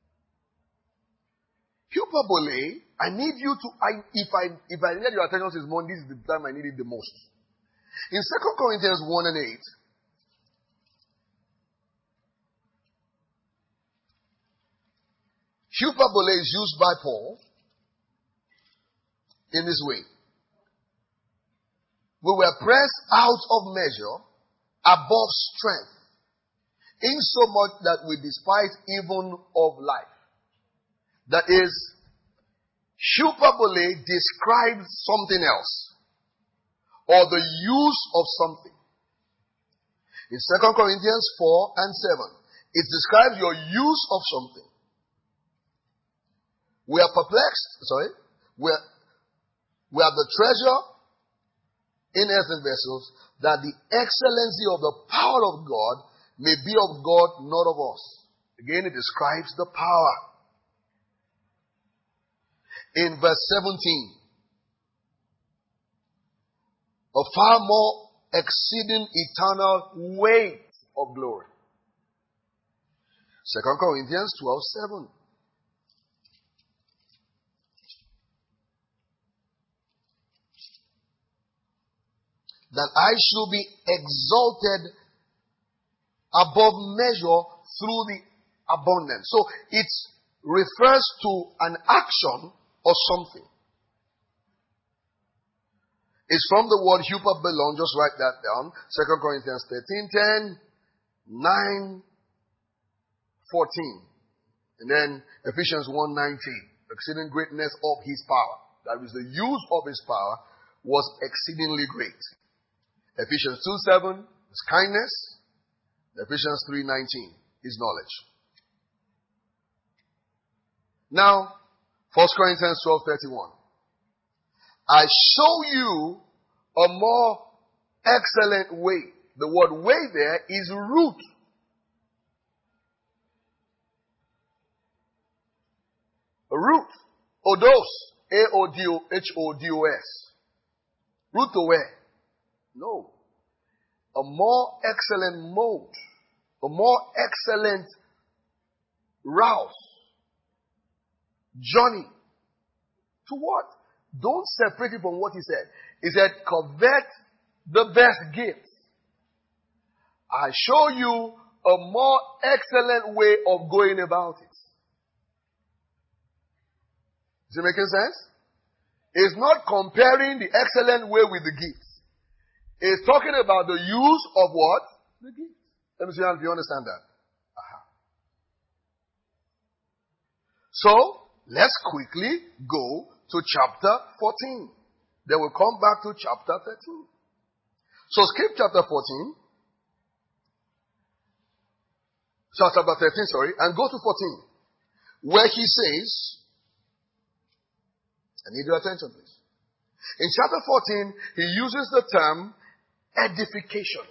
Hyperbole, I need you to, I, if I if I need your attention this morning, this is the time I need it the most. In Second Corinthians one and eight, hyperbole is used by Paul in this way. We were pressed out of measure, above strength, insomuch that we despise even of life. That is, hyperbole describes something else, or the use of something. In Second Corinthians four and seven, it describes your use of something. We are perplexed, sorry, we are, we have the treasure in earthen vessels, that the excellency of the power of God may be of God, not of us. Again, it describes the power. In verse seventeen, a far more exceeding eternal weight of glory. Second Corinthians twelve seven. That I should be exalted above measure through the abundance. So it refers to an action or something. It's from the word hyperbelon. Just write that down. Second Corinthians thirteen ten, nine, fourteen. And then Ephesians one nineteen. Exceeding greatness of his power. That is, the use of his power was exceedingly great. Ephesians two seven is kindness. Ephesians three nineteen is knowledge. Now, First Corinthians twelve thirty-one. I show you a more excellent way. The word way there is root. A root. Odos. A O D O H O D O S. Root to where? No. A more excellent mode. A more excellent route. Journey. To what? Don't separate it from what he said. He said, covet the best gifts. I show you a more excellent way of going about it. Is it making sense? It's not comparing the excellent way with the gifts. It's talking about the use of what? The gifts. Let me see if you understand that. Aha. So, let's quickly go to chapter fourteen. Then we'll come back to chapter thirteen. So skip chapter fourteen. So chapter thirteen, sorry, and go to fourteen. Where he says, I need your attention please. In chapter fourteen, he uses the term edification.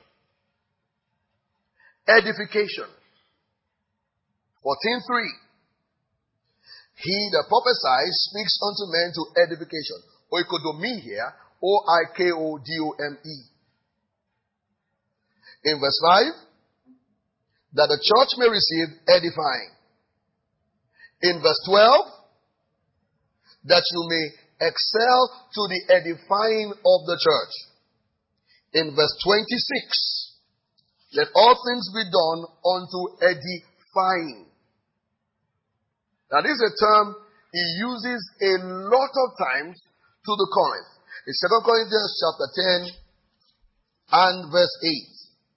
Edification. fourteen three. He that prophesies speaks unto men to edification. Oikodomi here. O I K O D O M E. In verse five. That the church may receive edifying. In verse twelve. That you may excel to the edifying of the church. In verse twenty-six. Let all things be done unto edifying. Now this is a term he uses a lot of times to the Corinth. In Second Corinthians chapter ten and verse eight.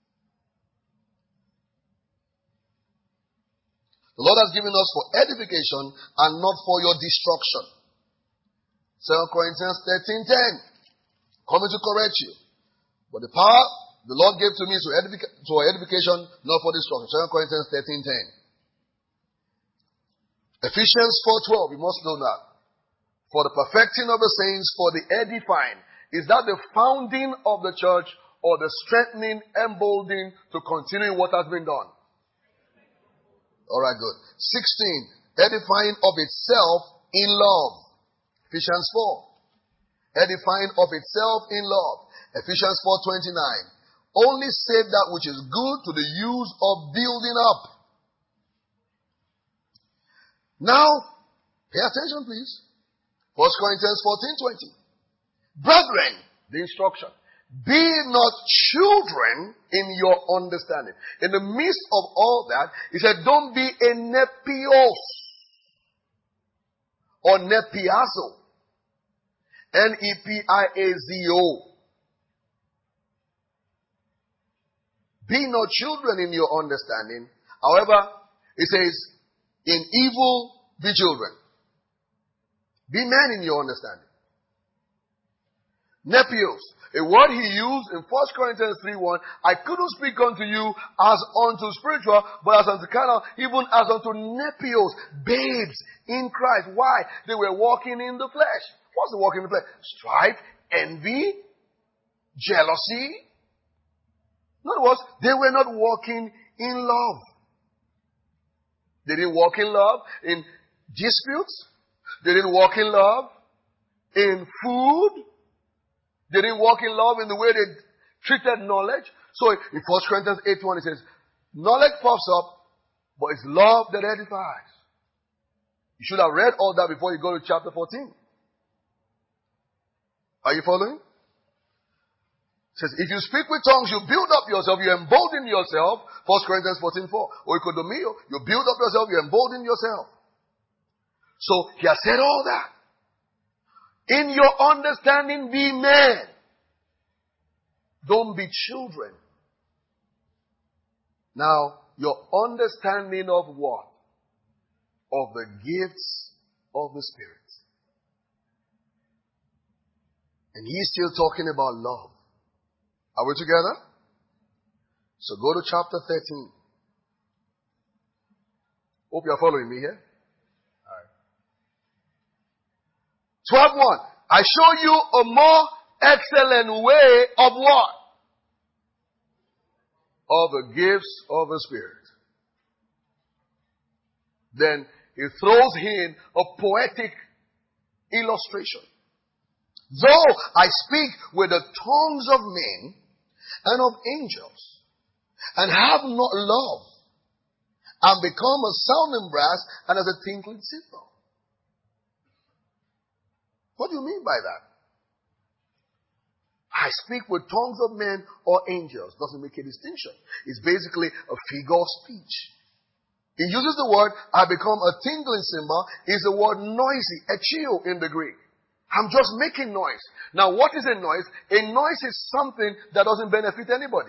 The Lord has given us for edification and not for your destruction. Second Corinthians thirteen ten. Coming to correct you. But the power the Lord gave to me is for edific- edification, not for destruction. Second Corinthians thirteen ten. Ephesians four twelve, you must know that. for the perfecting of the saints, for the edifying. Is that the founding of the church or the strengthening, emboldening to continue what has been done? Alright, good. sixteen. Edifying of itself in love. Ephesians four. Edifying of itself in love. Ephesians four twenty-nine. Only save that which is good to the use of building up. Now, pay attention please. First Corinthians fourteen twenty. Brethren, the instruction. Be not children in your understanding. In the midst of all that, he said, don't be a nepios or nepiazo. N E P I A Z O. Be not children in your understanding. However, it says, in evil be children. Be men in your understanding. Nepios. A word he used in First Corinthians three one. I couldn't speak unto you as unto spiritual, but as unto carnal, even as unto nepios, babes in Christ. Why? They were walking in the flesh. What's the walking in the flesh? Strife, envy, jealousy. In other words, they were not walking in love. They didn't walk in love in disputes. They didn't walk in love in food. They didn't walk in love in the way they treated knowledge. So in First Corinthians eight one it says, knowledge puffs up, but it's love that edifies. You should have read all that before you go to chapter fourteen. Are you following? It says, if you speak with tongues, you build up yourself, you embolden yourself. First Corinthians fourteen four. Or Oikodomio, you build up yourself, you embolden yourself. So he has said all that. In your understanding, be men. Don't be children. Now, your understanding of what? Of the gifts of the Spirit. And he's still talking about love. Are we together? So go to chapter thirteen. Hope you're following me here. twelve one. I show you a more excellent way of what? Of the gifts of the Spirit. Then he throws in a poetic illustration. Though I speak with the tongues of men and of angels, and have not love, and become a sounding brass and as a tinkling cymbal. What do you mean by that? I speak with tongues of men or angels. Doesn't make a distinction. It's basically a figure of speech. He uses the word, I become a tingling cymbal, is the word noisy, echio in the Greek. I'm just making noise. Now what is a noise? A noise is something that doesn't benefit anybody.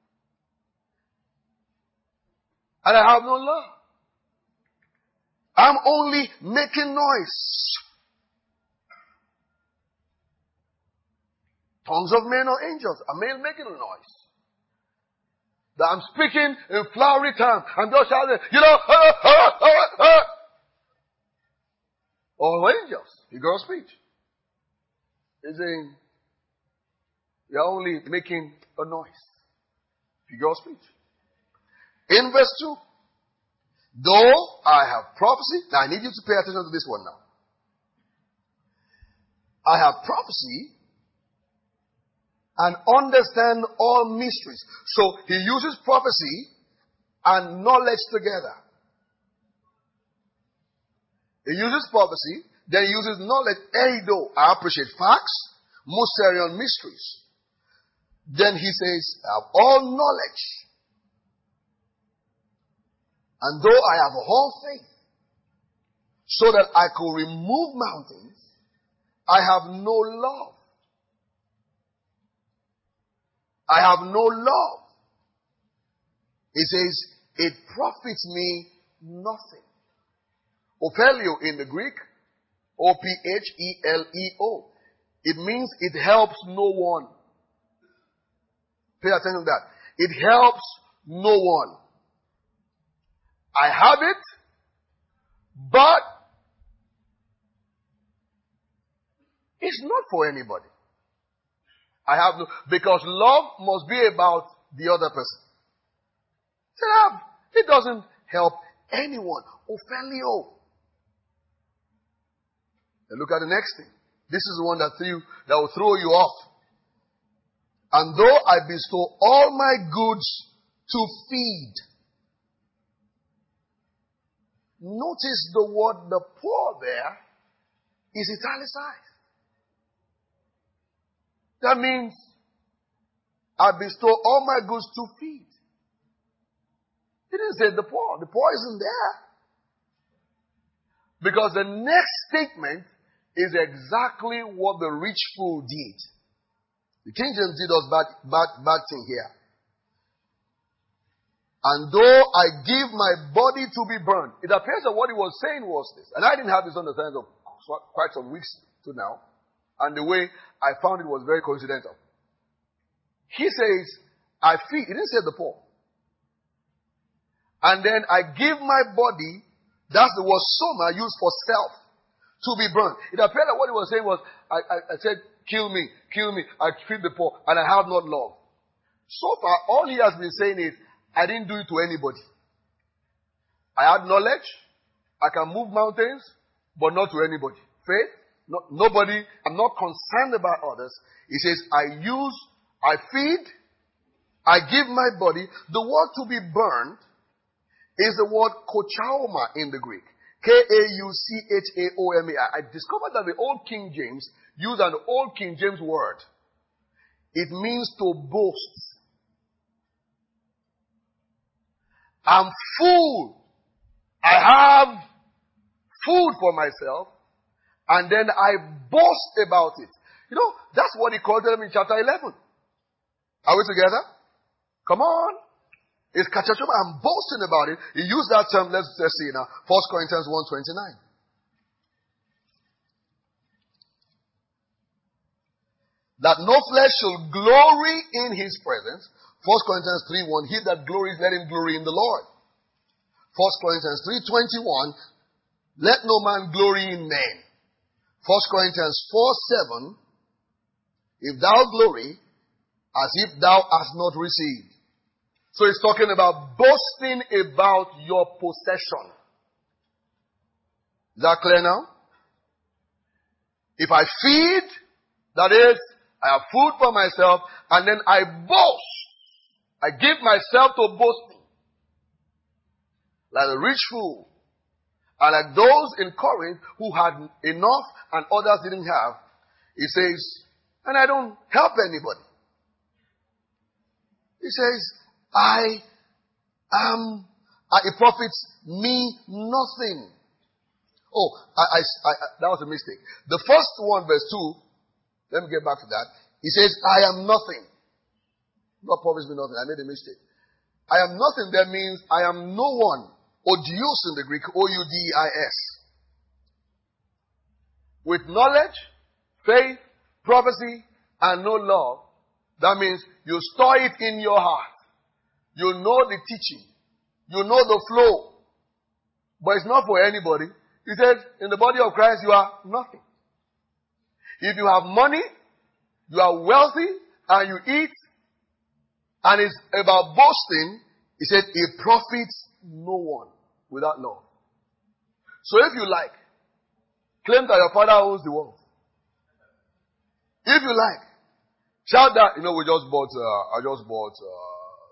And I have no love. I'm only making noise. Tongues of men or angels. A man making a noise. That I'm speaking in flowery tongue. I'm just shouting, you know, uh, uh, uh, uh. Or angels. Figure of speech. He's saying, you're only making a noise. Figure of speech. In verse two, though I have prophecy, now I need you to pay attention to this one now. I have prophecy and understand all mysteries. So he uses prophecy and knowledge together. He uses prophecy, then he uses knowledge. Eido, I appreciate facts, mysterion mysteries. Then he says, I have all knowledge. And though I have all faith, so that I could remove mountains, I have no love. I have no love. He says, it profits me nothing. Ophelio in the Greek, O P H E L E O. It means it helps no one. Pay attention to that. It helps no one. I have it, but It's not for anybody. I have no, because love must be about the other person. It doesn't help anyone. Ophelio. And look at the next thing. This is the one that threw, that will throw you off. And though I bestow all my goods to feed. Notice the word the poor there is italicized. That means I bestow all my goods to feed. He didn't say the poor. The poor isn't there. Because the next statement is exactly what the rich fool did. The King James did us bad, bad, bad thing here. And though I give my body to be burned. It appears that what he was saying was this. And I didn't have this understanding of quite some weeks to now. And the way I found it was very coincidental. He says, I feed. He didn't say the poor. And then I give my body, that's the word soma, used for self, to be burned. It appeared that what he was saying was, I, I, I said, kill me, kill me, I feed the poor, and I have not love. So far, all he has been saying is, I didn't do it to anybody. I had knowledge, I can move mountains, but not to anybody. Faith, no, nobody, I'm not concerned about others. He says, I use, I feed, I give my body. The word to be burned is the word kochaoma in the Greek. K A U C H A O M A I. I discovered that the Old King James used an Old King James word. It means to boast. I'm full. I have food for myself. And then I boast about it. You know, that's what he called them in chapter eleven. Are we together? Come on. It's kachachoma. I'm boasting about it. He used that term. Let's, let's see now. First Corinthians one twenty-nine. That no flesh shall glory in his presence. First Corinthians three one. He that glories, let him glory in the Lord. First Corinthians three twenty-one. Let no man glory in men. First Corinthians four seven. If thou glory, as if thou hast not received. So he's talking about boasting about your possession. Is that clear now? If I feed, that is, I have food for myself, and then I boast. I give myself to boasting. Like the rich fool. And like those in Corinth who had enough and others didn't have. He says, and I don't help anybody. He says, I am, uh, it profits me nothing. Oh, I, I, I, that was a mistake. The first one, verse two, let me get back to that. He says, I am nothing. Not profits me nothing. I made a mistake. I am nothing, that means I am no one. Odios in the Greek, O U D I S. With knowledge, faith, prophecy, and no love, that means you store it in your heart. You know the teaching. You know the flow. But it's not for anybody. He says, in the body of Christ, you are nothing. If you have money, you are wealthy, and you eat, and it's about boasting, he said, it profits no one without love. So if you like, claim that your father owns the world. If you like, shout that, you know, we just bought, uh, I just bought, uh,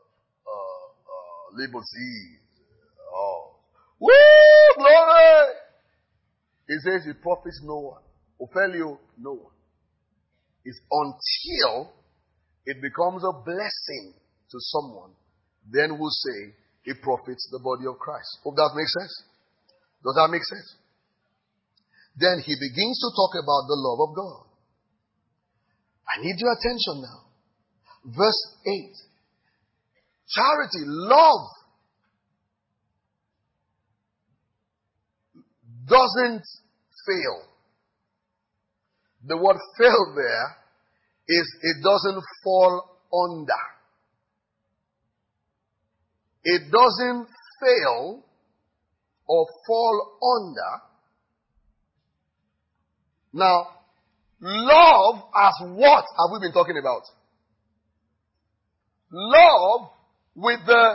Liberty. Oh. Woo! Glory! He says it profits no one. Ophelio, no one. It's until it becomes a blessing to someone, then we'll say it profits the body of Christ. Hope that makes sense. Does that make sense? Then he begins to talk about the love of God. I need your attention now. Verse eight. Charity, love, doesn't fail. The word fail there is it doesn't fall under. It doesn't fail or fall under. Now, Love as what have we been talking about? Love with the,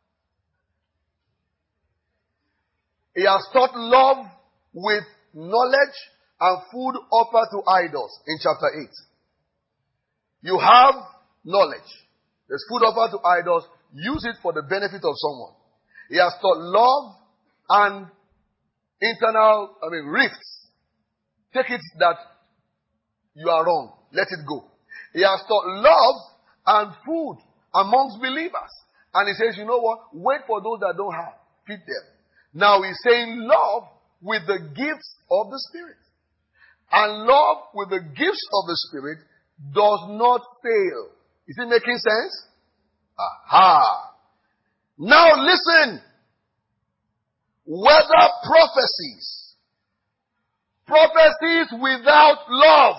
he has taught love with knowledge and food offered to idols in chapter eight. You have knowledge. There's food offered to idols. Use it for the benefit of someone. He has taught love and internal, I mean, rifts. Take it that you are wrong. Let it go. He has taught love and food amongst believers. And he says, you know what? Wait for those that don't have. Feed them. Now he's saying love with the gifts of the Spirit. And love with the gifts of the Spirit does not fail. Is it making sense? Aha. Now listen. Whether prophecies, prophecies without love.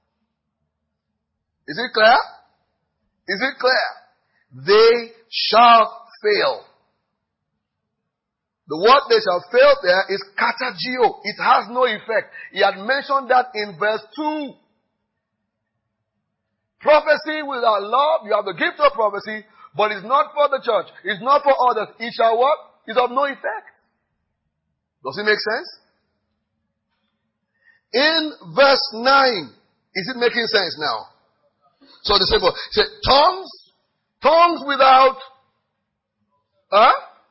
Is it clear? Is it clear? They shall fail. The word they shall fail there is katagio. It has no effect. He had mentioned that in verse two. Prophecy without love, you have the gift of prophecy, but it's not for the church. It's not for others. It shall what? It's of no effect. Does it make sense? In verse nine, is it making sense now? So the simple, say, tongues, tongues without, huh?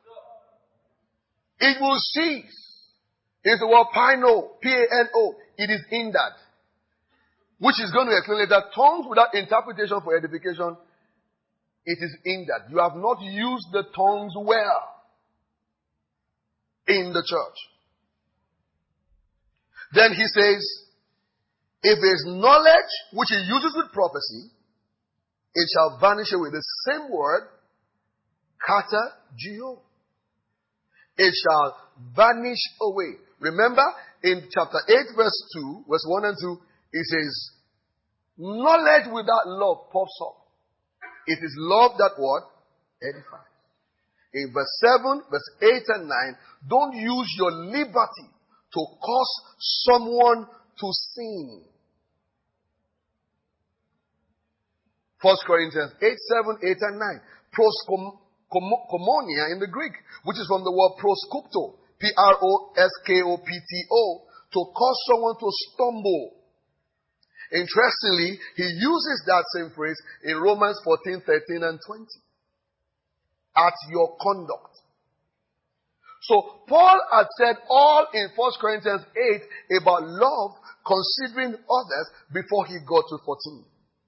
It will cease. It's the word pino, P A N O. It is in that. Which is going to explain that tongues without interpretation for edification, it is in that. You have not used the tongues well in the church. Then he says, if there is knowledge which he uses with prophecy, it shall vanish away. The same word, kata geo. It shall vanish away. Remember, in chapter eight, verse two, verse one and two, it says, knowledge without love pops up. It is love that what? Edifies. In verse seven, verse eight and nine, don't use your liberty to cause someone to sin. First Corinthians eight, seven, eight and nine. Proskomonia in the Greek, which is from the word proskopto, P R O S K O P T O, to cause someone to stumble. Interestingly, he uses that same phrase in Romans fourteen, thirteen and twenty. At your conduct. So Paul had said all in First Corinthians eight about love, considering others, before he got to fourteen.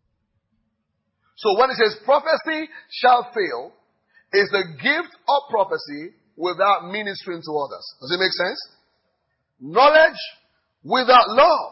So when it says prophecy shall fail, is the gift of prophecy without ministering to others. Does it make sense? Knowledge without love.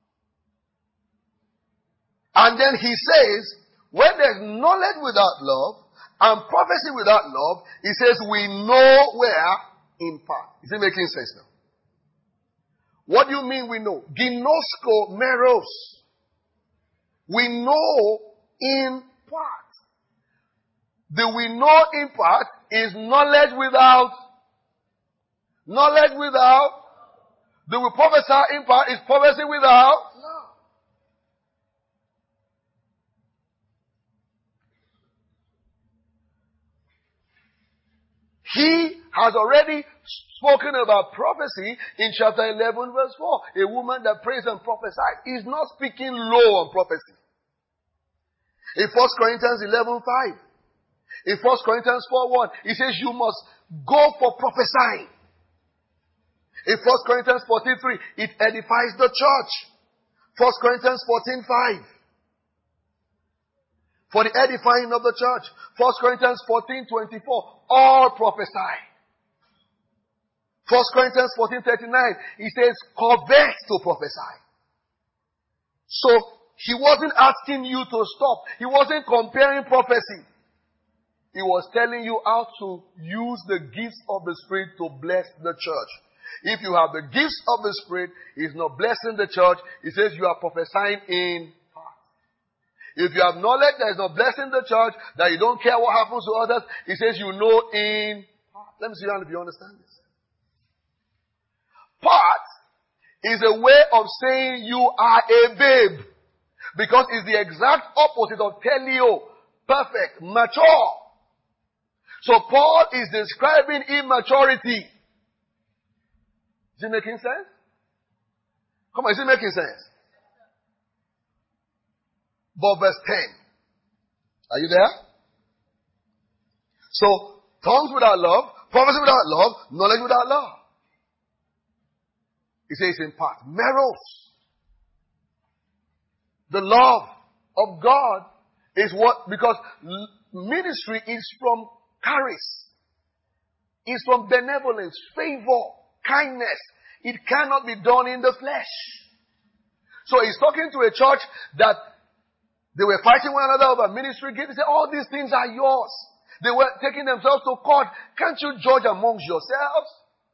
And then he says, when there's knowledge without love and prophecy without love, he says we know where? In part. Is it making sense now? What do you mean we know? Ginosko meros. We know in part. The we know in part is knowledge without, knowledge without, the we prophesy in part is prophecy without. He has already spoken about prophecy in chapter eleven verse four. A woman that prays and prophesies is not speaking low on prophecy. In First Corinthians eleven five. In First Corinthians four one, he says you must go for prophesying. In First Corinthians fourteen three, it edifies the church. First Corinthians fourteen five. For the edifying of the church. First Corinthians fourteen twenty-four. All prophesy. First Corinthians fourteen thirty-nine. He says, covet to prophesy. So, he wasn't asking you to stop. He wasn't comparing prophecy. He was telling you how to use the gifts of the Spirit to bless the church. If you have the gifts of the Spirit, He's not blessing the church. He says you are prophesying in part. If you have knowledge that is not blessing the church, that you don't care what happens to others, He says you know in part. Let me see if you understand this. Part is a way of saying you are a babe. Because it's the exact opposite of teleo, perfect, mature. So Paul is describing immaturity. Is it making sense? Come on, is it making sense? But verse ten. Are you there? So, tongues without love, prophecy without love, knowledge without love. He says in part, meros. The love of God is what, because ministry is from charis. It's from benevolence, favor, kindness. It cannot be done in the flesh. So he's talking to a church that they were fighting one another over ministry gifts. He said, all these things are yours. They were taking themselves to court. Can't you judge amongst yourselves?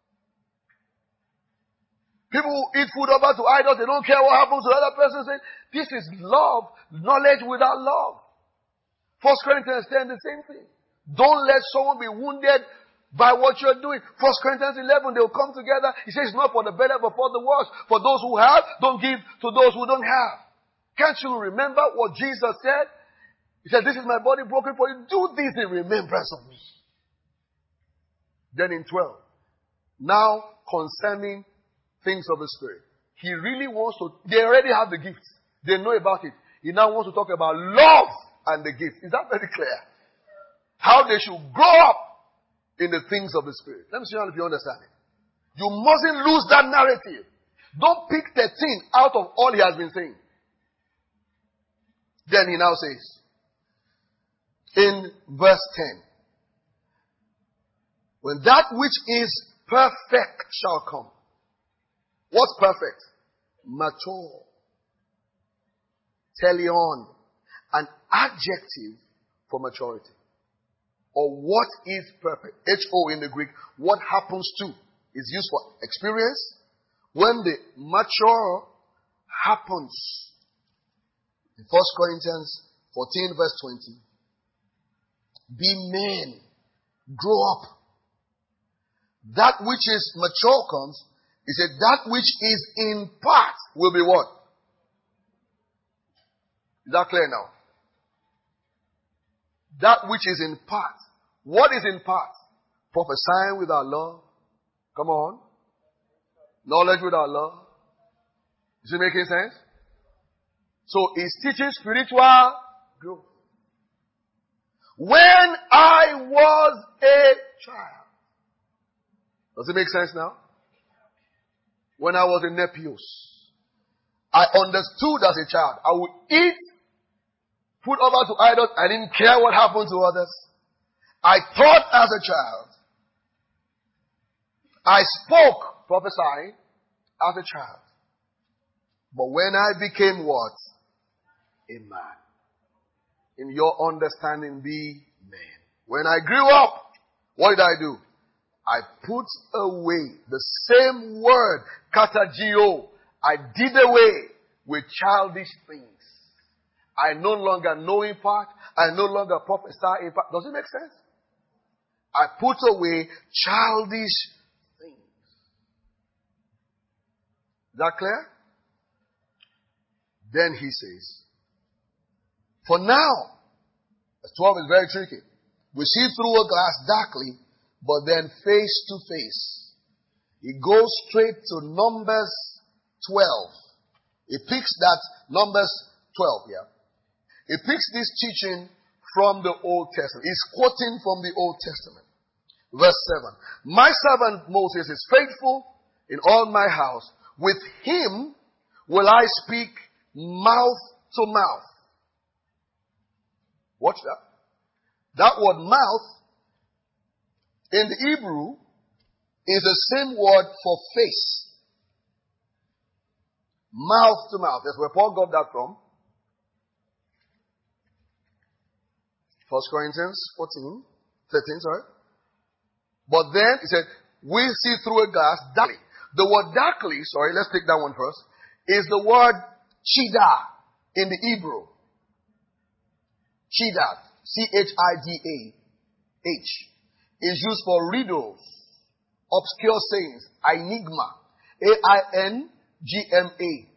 People who eat food over to idols, they don't care what happens to the other person. Say, this is love, knowledge without love. First Corinthians ten, the same thing. Don't let someone be wounded by what you're doing. First Corinthians eleven, they'll come together. He says, not for the better, but for the worse. For those who have, don't give to those who don't have. Can't you remember what Jesus said? He said, this is my body broken for you. Do this in remembrance of me. Then in twelve, now concerning things of the Spirit. He really wants to, they already have the gifts. They know about it. He now wants to talk about love and the gift. Is that very clear? How they should grow up in the things of the Spirit. Let me see if you understand it. You mustn't lose that narrative. Don't pick thirteen out of all he has been saying. Then he now says, in verse ten, when that which is perfect shall come. What's perfect? Mature. Teleon. An adjective for maturity. Or what is perfect? H O in the Greek. What happens to is used for experience. When the mature happens. In First Corinthians fourteen verse twenty. Be men. Grow up. That which is mature comes. He said that which is in part will be what? Is that clear now? That which is in part. What is in part? Prophesying without love. Come on. Knowledge without love. Is it making sense? So he's teaching spiritual growth. When I was a child. Does it make sense now? When I was in Nepios, I understood as a child. I would eat food over to idols. I didn't care what happened to others. I thought as a child. I spoke, prophesying, as a child. But when I became what? A man. In your understanding, be man. When I grew up, what did I do? I put away the same word, katagio. I did away with childish things. I no longer know in part. I no longer prophesy in part. Does it make sense? I put away childish things. Is that clear? Then he says, for now, verse twelve is very tricky. We see through a glass darkly, but then face to face. He goes straight to Numbers twelve. He picks that, Numbers twelve, yeah. He picks this teaching from the Old Testament. He's quoting from the Old Testament. Verse seven. My servant Moses is faithful in all my house. With him will I speak mouth to mouth. Watch that. That word mouth in the Hebrew is the same word for face. Mouth to mouth. That's where Paul got that from. First Corinthians fourteen, thirteen, sorry. But then he said, we see through a glass darkly. The word darkly, sorry, let's take that one first, is the word chida in the Hebrew. Chida, C H I D A H, is used for riddles, obscure sayings, enigma, A I N G M A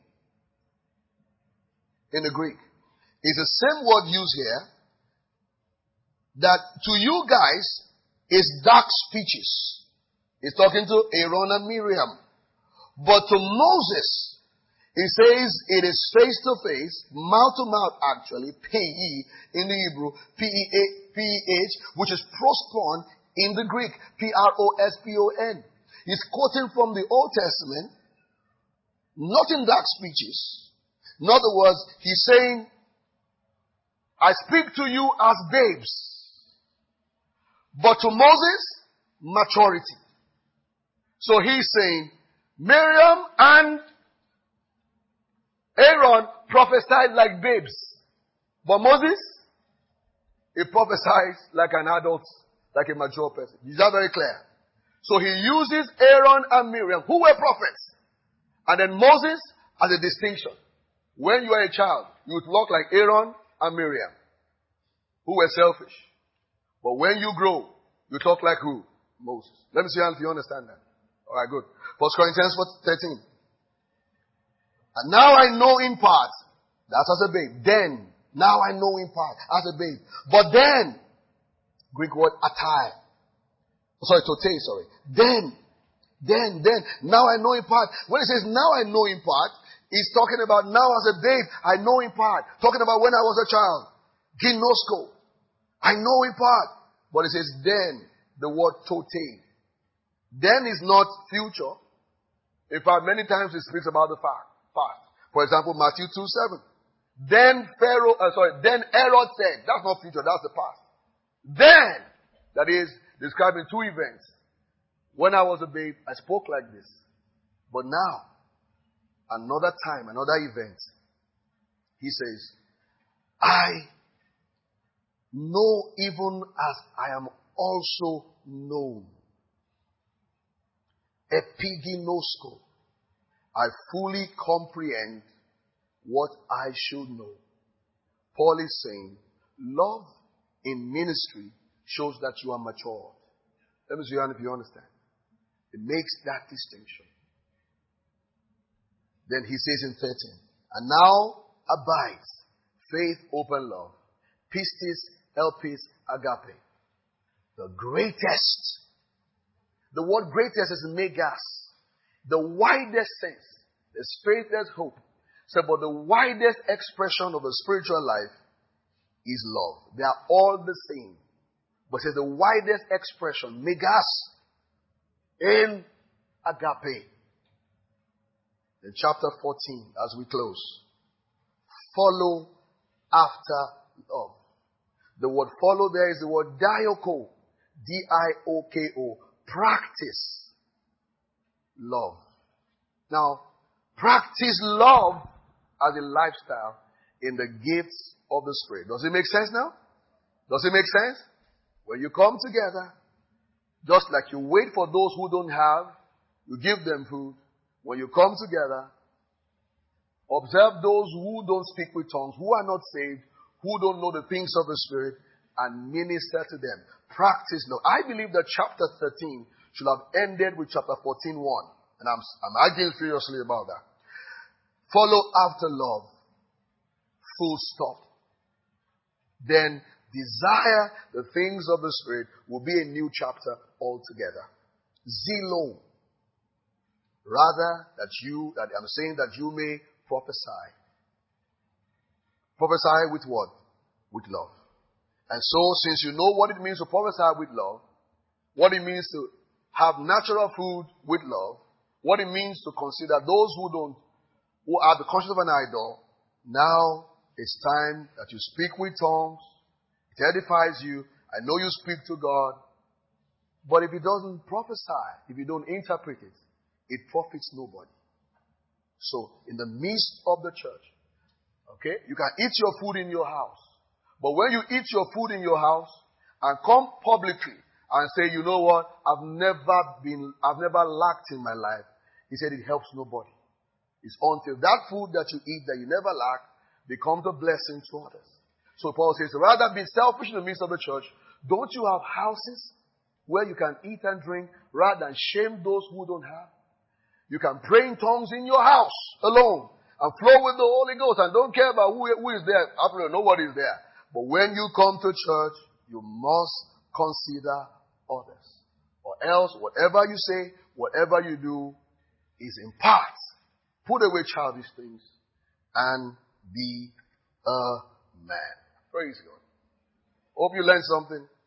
in the Greek. It's the same word used here that to you guys is dark speeches. He's talking to Aaron and Miriam. But to Moses, he says it is face to face, mouth to mouth actually, P E in the Hebrew, P E H, which is prospon in the Greek, P R O S P O N. He's quoting from the Old Testament, not in dark speeches. In other words, he's saying, I speak to you as babes. But to Moses, maturity. So he's saying, Miriam and Aaron prophesied like babes. But Moses, he prophesies like an adult, like a mature person. Is that very clear? So he uses Aaron and Miriam, who were prophets. And then Moses as a distinction. When you are a child, you would walk like Aaron and Miriam, who were selfish. But when you grow, you talk like who? Moses. Let me see if you understand that. All right, good. First Corinthians thirteen. And now I know in part. That's as a babe. Then. Now I know in part. As a babe. But then. Greek word atai. Sorry, tote, sorry. Then. Then, then. Now I know in part. When it says now I know in part, it's talking about now as a babe. I know in part. Talking about when I was a child. Ginosko. I know in part. But it says then. The word tote. Then is not future. In fact, many times it speaks about the fact, past. For example, Matthew two seven. Then Pharaoh, uh, sorry, then Herod said, that's not future, that's the past. Then, that is describing two events. When I was a babe, I spoke like this. But now, another time, another event, he says, I know even as I am also known. Epiginosko. I fully comprehend what I should know. Paul is saying, love in ministry shows that you are mature. Let me see if you understand. It makes that distinction. Then he says in thirteen, and now abides faith, hope, and love, pistis, elpis, agape. The greatest. The word greatest is megas. The widest sense. There's faith, there's hope. So, but the widest expression of the spiritual life is love. They are all the same. But it's the widest expression, megas, in agape. In chapter fourteen, as we close, follow after love. The word follow there is the word dioko. D I O K O. Practice love. Now, practice love as a lifestyle in the gifts of the Spirit. Does it make sense now? Does it make sense? When you come together, just like you wait for those who don't have, you give them food. When you come together, observe those who don't speak with tongues, who are not saved, who don't know the things of the Spirit, and minister to them. Practice love. I believe that chapter thirteen should have ended with chapter fourteen one. And I'm, I'm arguing furiously about that. Follow after love. Full stop. Then desire the things of the Spirit will be a new chapter altogether. Zelo. Rather that you, that I'm saying that you may prophesy. Prophesy with what? With love. And so, since you know what it means to prophesy with love, what it means to have natural food with love, what it means to consider those who don't, who are the conscience of an idol, now it's time that you speak with tongues. It edifies you. I know you speak to God. But if it doesn't prophesy, if you don't interpret it, it profits nobody. So, in the midst of the church, okay, you can eat your food in your house. But when you eat your food in your house and come publicly and say, you know what, I've never been, I've never lacked in my life. He said it helps nobody. It's until that food that you eat that you never lack becomes a blessing to others. So Paul says, rather be selfish in the midst of the church. Don't you have houses where you can eat and drink rather than shame those who don't have? You can pray in tongues in your house alone and flow with the Holy Ghost and don't care about who, who is there. Absolutely nobody is there. But when you come to church, you must consider others. Or else, whatever you say, whatever you do is in part. Put away childish things and be a man. Praise God. Hope you learned something.